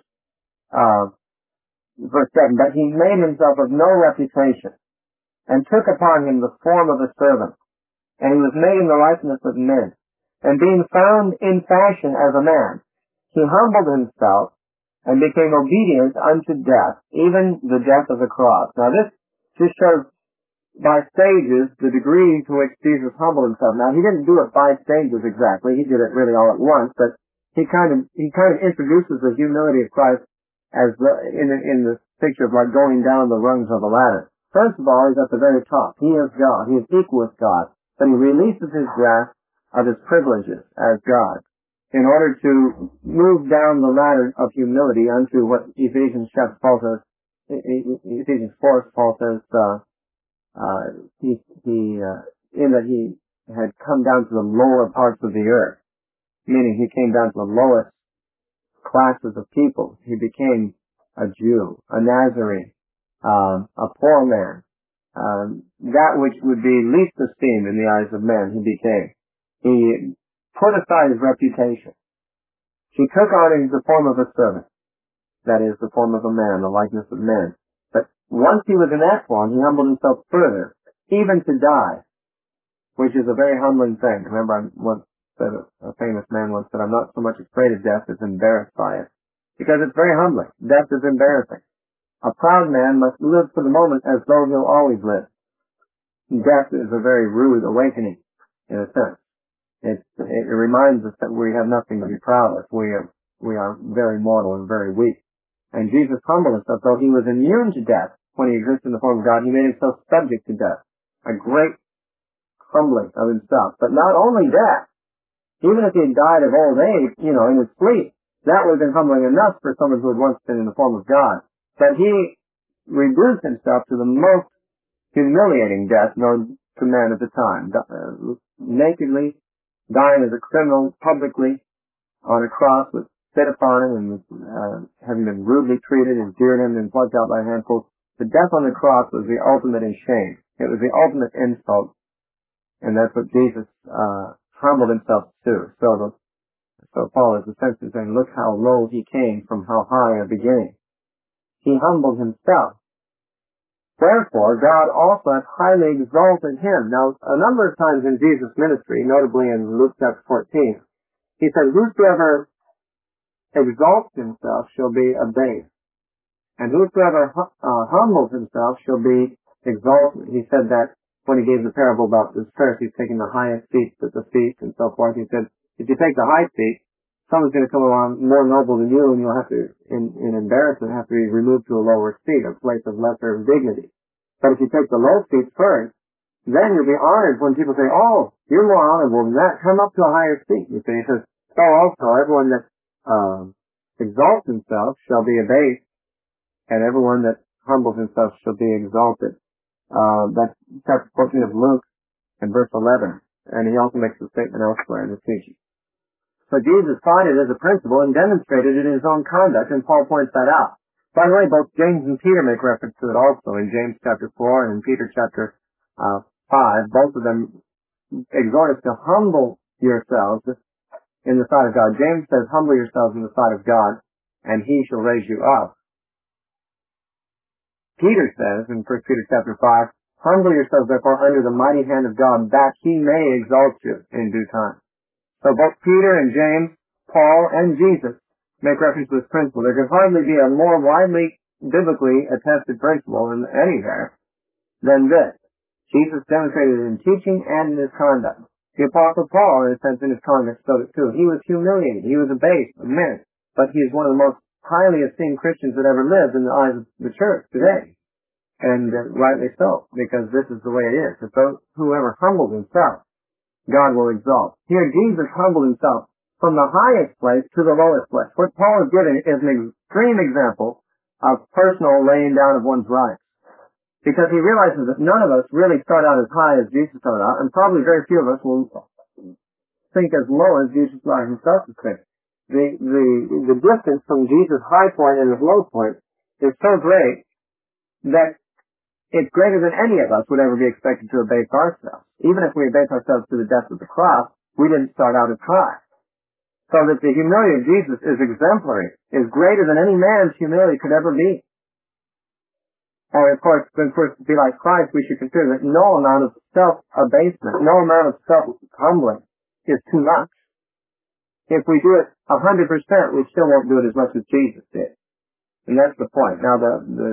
uh, verse seven, "But he made himself of no reputation, and took upon him the form of a servant, and he was made in the likeness of men. And being found in fashion as a man, he humbled himself, and became obedient unto death, even the death of the cross." Now this just shows by stages the degree to which Jesus humbled himself. Now he didn't do it by stages exactly. He did it really all at once, but he kind of, he kind of introduces the humility of Christ as the, in, in the picture of like going down the rungs of a ladder. First of all, he's at the very top. He is God. He is equal with God. But he releases his grasp of his privileges as God in order to move down the ladder of humility unto what Ephesians chapter Paul says, Ephesians four, Paul says, uh, uh, he, he, uh, in that he had come down to the lower parts of the earth, meaning he came down to the lowest classes of people. He became a Jew, a Nazarene, um, a poor man, um, that which would be least esteemed in the eyes of men, he became. He put aside his reputation. He took on him the form of a servant, that is, the form of a man, the likeness of men. But once he was in that form, he humbled himself further, even to die, which is a very humbling thing. Remember, I once said, a famous man once said, "I'm not so much afraid of death as embarrassed by it." Because it's very humbling. Death is embarrassing. A proud man must live for the moment as though he'll always live. Death is a very rude awakening, in a sense. It, it reminds us that we have nothing to be proud of. We are, we are very mortal and very weak. And Jesus humbled himself, though he was immune to death when he existed in the form of God. He made himself subject to death. A great humbling of himself. But not only that, even if he had died of old age, you know, in his sleep, that would have been humbling enough for someone who had once been in the form of God. But he reduced himself to the most humiliating death known to man at the time. Uh, nakedly, dying as a criminal publicly on a cross with spit upon him and uh, having been rudely treated and jeered him and plucked out by handfuls. The death on the cross was the ultimate in shame. It was the ultimate insult. And that's what Jesus uh, humbled himself to. So, the, so Paul is essentially saying, look how low he came from how high a beginning. He humbled himself. Wherefore, God also hath highly exalted him. Now, a number of times in Jesus' ministry, notably in Luke chapter fourteen, he said, "Whosoever exalts himself shall be abased, and whosoever uh, humbles himself shall be exalted." He said that when he gave the parable about the Pharisees taking the highest seats at the feast and so forth. He said, if you take the high seat, someone's going to come along more noble than you, and you'll have to, in, in embarrassment, have to be removed to a lower seat, a place of lesser dignity. But if you take the low seat first, then you'll be honored when people say, oh, you're more honorable than that. Come up to a higher seat. You see, it says, so also everyone that um, exalts himself shall be abased, and everyone that humbles himself shall be exalted. Uh, that's chapter fourteen of Luke and verse eleven. And he also makes the statement elsewhere in the teaching. So Jesus taught it as a principle and demonstrated it in his own conduct, and Paul points that out. By the way, both James and Peter make reference to it also in James chapter four and in Peter chapter uh, five. Both of them exhort us to humble yourselves in the sight of God. James says, humble yourselves in the sight of God, and he shall raise you up. Peter says in First Peter chapter five, humble yourselves therefore under the mighty hand of God, that he may exalt you in due time. So both Peter and James, Paul and Jesus make reference to this principle. There can hardly be a more widely biblically attested principle in anywhere than this. Jesus demonstrated it in teaching and in his conduct. The Apostle Paul, in a sense, in his conduct showed it too. He was humiliated. He was abased, a man, but he is one of the most highly esteemed Christians that ever lived in the eyes of the church today. And uh, rightly so, because this is the way it is. If those, whoever humbles himself, God will exalt. Here, Jesus humbled himself from the highest place to the lowest place. What Paul is giving is an extreme example of personal laying down of one's rights. Because he realizes that none of us really start out as high as Jesus started out, and probably very few of us will think as low as Jesus allowed himself to think. The, the, the distance from Jesus' high point and his low point is so great that it's greater than any of us would ever be expected to abase ourselves. Even if we abase ourselves to the death of the cross, we didn't start out as high. So that the humility of Jesus is exemplary, is greater than any man's humility could ever be. And of course, when we're to be like Christ, we should consider that no amount of self-abasement, no amount of self-humbling is too much. If we do it a hundred percent, we still won't do it as much as Jesus did. And that's the point. Now the, the,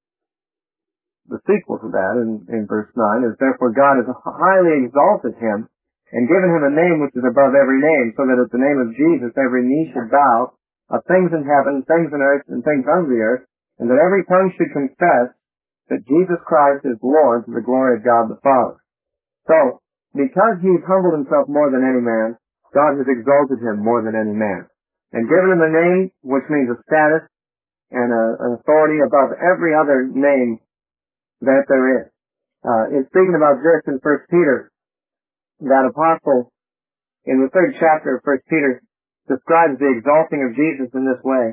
the sequel to that in, in verse nine is, therefore God has highly exalted him and given him a name which is above every name, so that at the name of Jesus every knee should bow, of things in heaven, things in earth, and things under the earth, and that every tongue should confess that Jesus Christ is Lord to the glory of God the Father. So, because he's humbled himself more than any man, God has exalted him more than any man, and given him a name which means a status and a, an authority above every other name that there is. Uh, in speaking about this in First Peter, that apostle in the third chapter of First Peter describes the exalting of Jesus in this way.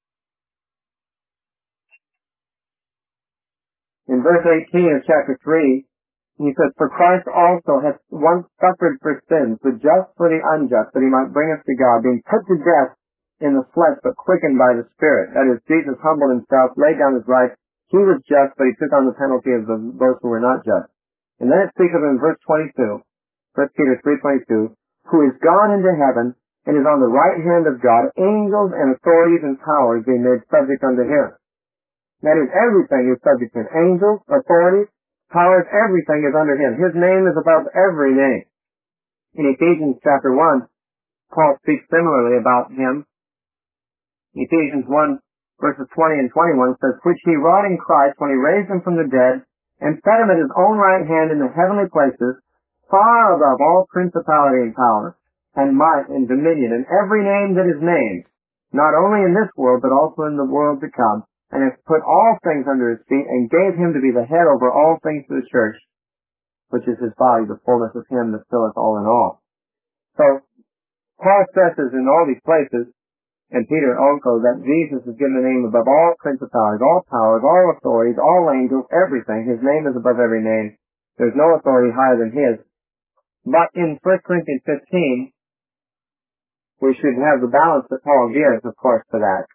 In verse eighteen of chapter three, he says, for Christ also hath once suffered for sins, the just for the unjust, that he might bring us to God, being put to death in the flesh, but quickened by the Spirit. That is, Jesus humbled himself, laid down his rights. He was just, but he took on the penalty of the, those who were not just. And then it speaks of him in verse twenty-two, First Peter three twenty-two, who is gone into heaven, and is on the right hand of God, angels and authorities and powers being made subject unto him. That is, everything is subject to him. Angels, authorities, powers, everything is under him. His name is above every name. In Ephesians chapter one, Paul speaks similarly about him. Ephesians one, verses twenty and twenty-one says, which he wrought in Christ when he raised him from the dead, and set him at his own right hand in the heavenly places, far above all principality and power, and might and dominion, and every name that is named, not only in this world, but also in the world to come, and has put all things under his feet, and gave him to be the head over all things to the church, which is his body, the fullness of him that filleth all in all. So, Paul stresses in all these places, and Peter also, that Jesus is given a name above all principalities, all powers, all authorities, all angels, everything. His name is above every name. There's no authority higher than his. But in First Corinthians fifteen, we should have the balance that Paul gives, of course, to that.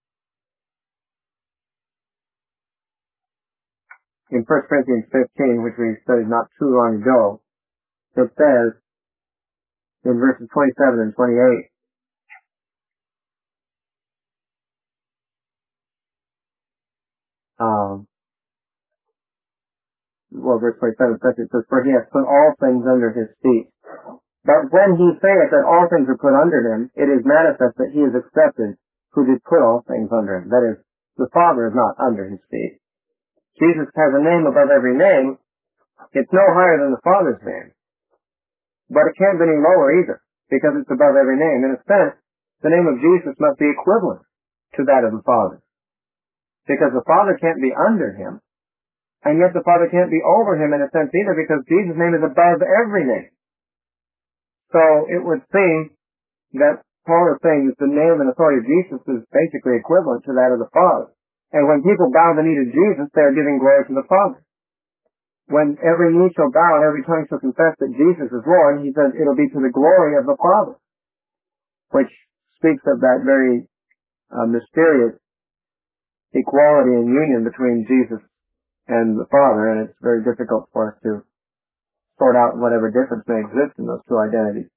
In First Corinthians fifteen, which we studied not too long ago, it says in verses twenty-seven and twenty-eight, um, well, verse twenty-seven, it says, for he hath put all things under his feet. But when he saith that all things are put under him, it is manifest that he is accepted who did put all things under him. That is, the Father is not under his feet. Jesus has a name above every name, It's no higher than the Father's name, but it can't be any lower either, because it's above every name. In a sense, the name of Jesus must be equivalent to that of the Father, because the Father can't be under him, and yet the Father can't be over him in a sense either, because Jesus' name is above every name. So it would seem that Paul is saying that the name and authority of Jesus is basically equivalent to that of the Father. And when people bow the knee to Jesus, they are giving glory to the Father. When every knee shall bow and every tongue shall confess that Jesus is Lord, he says it'll be to the glory of the Father, which speaks of that very uh, mysterious equality and union between Jesus and the Father, and it's very difficult for us to sort out whatever difference may exist in those two identities.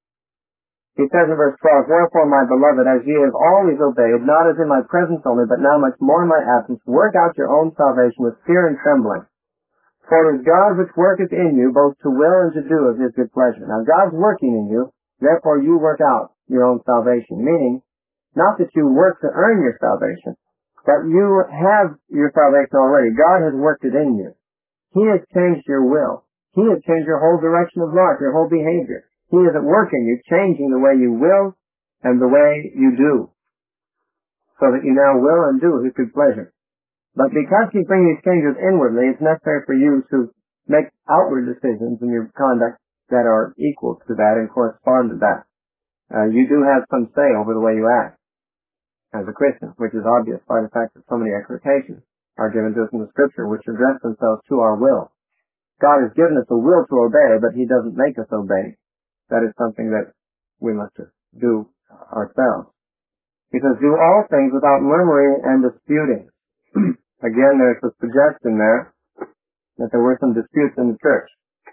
He says in verse twelve, "Wherefore, my beloved, as ye have always obeyed, not as in my presence only, but now much more in my absence, work out your own salvation with fear and trembling. For it is God which worketh in you, both to will and to do of his good pleasure." Now, God's working in you, therefore you work out your own salvation. Meaning, not that you work to earn your salvation, but you have your salvation already. God has worked it in you. He has changed your will. He has changed your whole direction of life, your whole behavior. He is at work in you, changing the way you will and the way you do, so that you now will and do his good pleasure. But because he's bringing these changes inwardly, it's necessary for you to make outward decisions in your conduct that are equal to that and correspond to that. Uh, you do have some say over the way you act as a Christian, which is obvious by the fact that so many exhortations are given to us in the Scripture which address themselves to our will. God has given us a will to obey, but he doesn't make us obey. That is something that we must do ourselves. He says, "Do all things without murmuring and disputing." Again, there's a suggestion there that there were some disputes in the church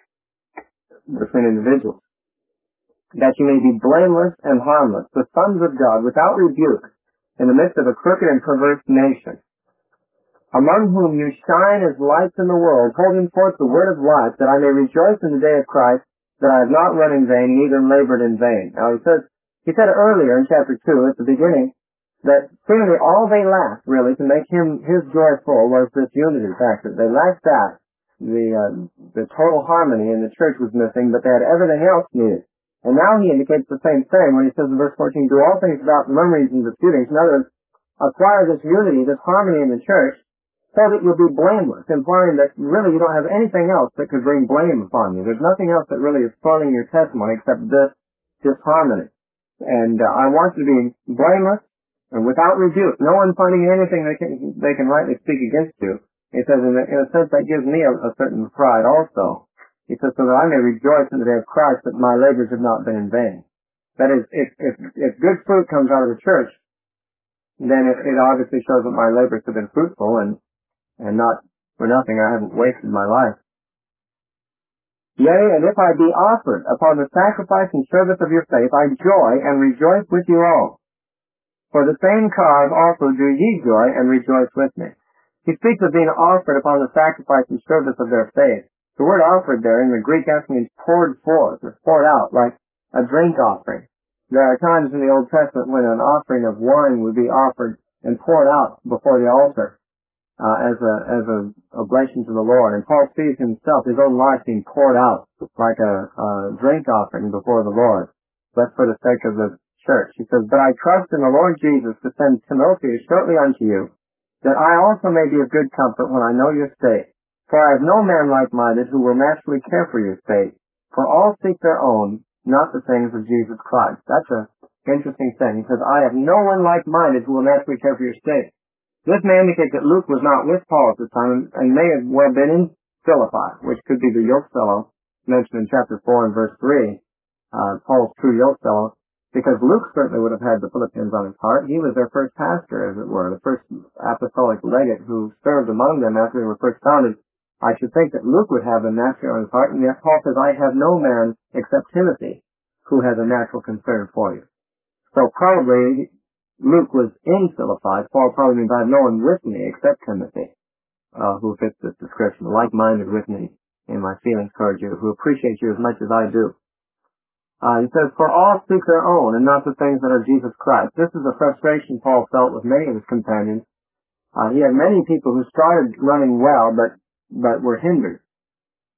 between individuals. "That you may be blameless and harmless, the sons of God, without rebuke, in the midst of a crooked and perverse nation, among whom you shine as lights in the world, holding forth the word of life, that I may rejoice in the day of Christ, that I have not run in vain, neither labored in vain." Now he says, he said earlier in chapter two, at the beginning, that seemingly all they lacked, really, to make him his joy full was this unity factor. They lacked that. The, uh, the total harmony in the church was missing, but they had everything else needed. And now he indicates the same thing when he says in verse fourteen, "Do all things without murmurings and disputings." In other words, acquire this unity, this harmony in the church, so that you'll be blameless, implying that really you don't have anything else that could bring blame upon you. There's nothing else that really is spoiling your testimony except this disharmony. And uh, I want you to be blameless and without rebuke, no one finding anything they can they can rightly speak against you. He says, in a, in a sense, that gives me a, a certain pride also. He says, "So that I may rejoice in the day of Christ, that my labors have not been in vain." That is, if if, if good fruit comes out of the church, then it, it obviously shows that my labors have been fruitful and and not for nothing. I haven't wasted my life. "Yea, and if I be offered upon the sacrifice and service of your faith, I joy and rejoice with you all. For the same cause also do ye joy and rejoice with me." He speaks of being offered upon the sacrifice and service of their faith. The word "offered" there in the Greek actually means poured forth or poured out, like a drink offering. There are times in the Old Testament when an offering of wine would be offered and poured out before the altar uh, as a as a oblation to the Lord. And Paul sees himself, his own life, being poured out like a, a drink offering before the Lord, but for the sake of the church. He says, "But I trust in the Lord Jesus to send Timotheus shortly unto you, that I also may be of good comfort when I know your state. For I have no man like-minded who will naturally care for your state. For all seek their own, not the things of Jesus Christ." That's an interesting thing. He says, "I have no one like-minded who will naturally care for your state." This may indicate that Luke was not with Paul at this time and may have well been in Philippi, which could be the yoke fellow mentioned in chapter four and verse three, uh, Paul's true yoke fellow. Because Luke certainly would have had the Philippians on his heart. He was their first pastor, as it were, the first apostolic legate who served among them after they were first founded. I should think that Luke would have them naturally on his heart, and yet Paul says, "I have no man except Timothy who has a natural concern for you." So probably Luke was in Philippi. Paul probably means, "I have no one with me except Timothy, uh, who fits this description, like-minded with me in my feelings towards you, who appreciates you as much as I do." Uh, he says, "For all seek their own, and not the things that are Jesus Christ." This is a frustration Paul felt with many of his companions. Uh, he had many people who started running well, but but were hindered.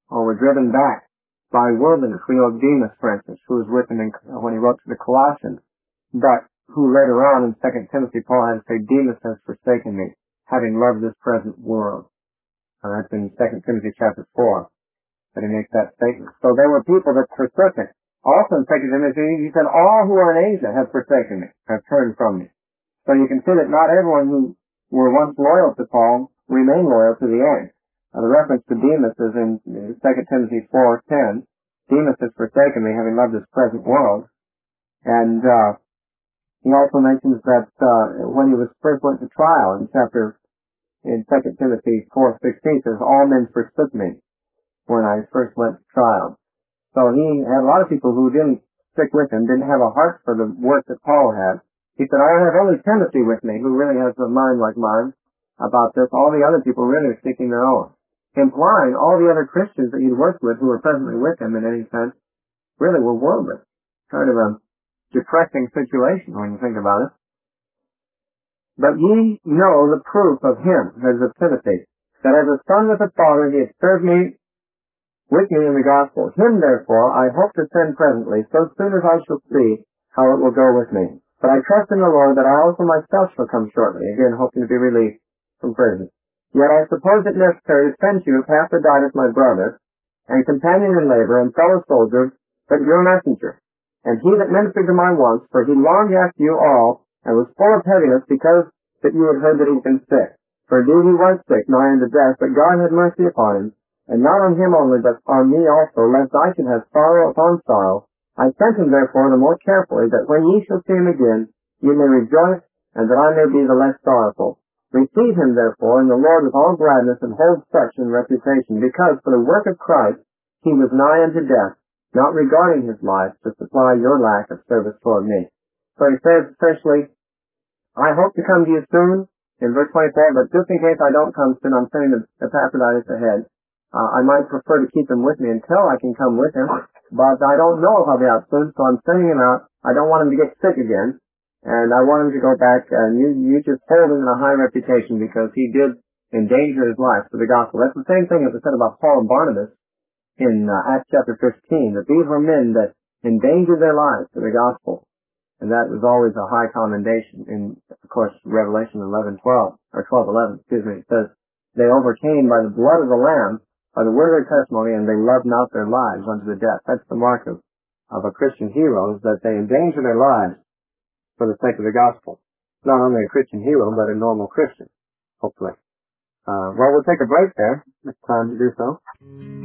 or were driven back by worldliness. We know of Demas, for instance, who was with him in, when he wrote to the Colossians, but who later on in Second Timothy, Paul had to say, Demas has forsaken me, having loved this present world. And that's in Second Timothy chapter four that he makes that statement. So there were people that forsook him. Also in Second Timothy, he said, all who are in Asia have forsaken me, have turned from me. So you can see that not everyone who were once loyal to Paul remain loyal to the end. Now, the reference to Demas is in Second Timothy four ten. Demas has forsaken me, having loved this present world. And uh, he also mentions that uh, when he was first went to trial in chapter in Second Timothy four sixteen, says, all men forsook me when I first went to trial. So he had a lot of people who didn't stick with him, didn't have a heart for the work that Paul had. He said, I have only Timothy with me, who really has a mind like mine about this. All the other people really are seeking their own. Implying all the other Christians that he'd worked with who were presently with him in any sense really were worldly. Kind of a depressing situation when you think about it. But ye know the proof of him, that is of Timothy, that as a son with a father he had served me with me in the gospel. Him therefore I hope to send presently, so soon as I shall see how it will go with me. But I trust in the Lord that I also myself shall come shortly, again hoping to be released from prison. Yet I suppose it necessary to send to you Epaphroditus my brother, and companion in labor, and fellow soldier, but your messenger, and he that ministered to my wants, for he longed after you all, and was full of heaviness, because that you had heard that he had been sick. For indeed he was sick, nigh unto death, but God had mercy upon him, and not on him only, but on me also, lest I should have sorrow upon sorrow. I sent him therefore the more carefully, that when ye shall see him again, ye may rejoice, and that I may be the less sorrowful. Receive him therefore in the Lord with all gladness, and hold such in reputation, because for the work of Christ he was nigh unto death, not regarding his life, to supply your lack of service toward me. So he says essentially, I hope to come to you soon, in verse twenty-four, but just in case I don't come soon, I'm sending Epaphroditus ahead. Uh, I might prefer to keep him with me until I can come with him, but I don't know if I'll be out soon, so I'm sending him out. I don't want him to get sick again, and I want him to go back, and you, you just hold him in a high reputation, because he did endanger his life for the gospel. That's the same thing that was said about Paul and Barnabas in uh, Acts chapter fifteen, that these were men that endangered their lives for the gospel. And that was always a high commendation. In, of course, Revelation eleven twelve, or twelve eleven, excuse me, it says, they overcame by the blood of the Lamb, by the word of their testimony, and they loved not their lives unto the death. That's the mark of, of a Christian hero, is that they endanger their lives for the sake of the gospel. Not only a Christian hero, but a normal Christian, hopefully. Uh, well, we'll take a break there. It's time to do so.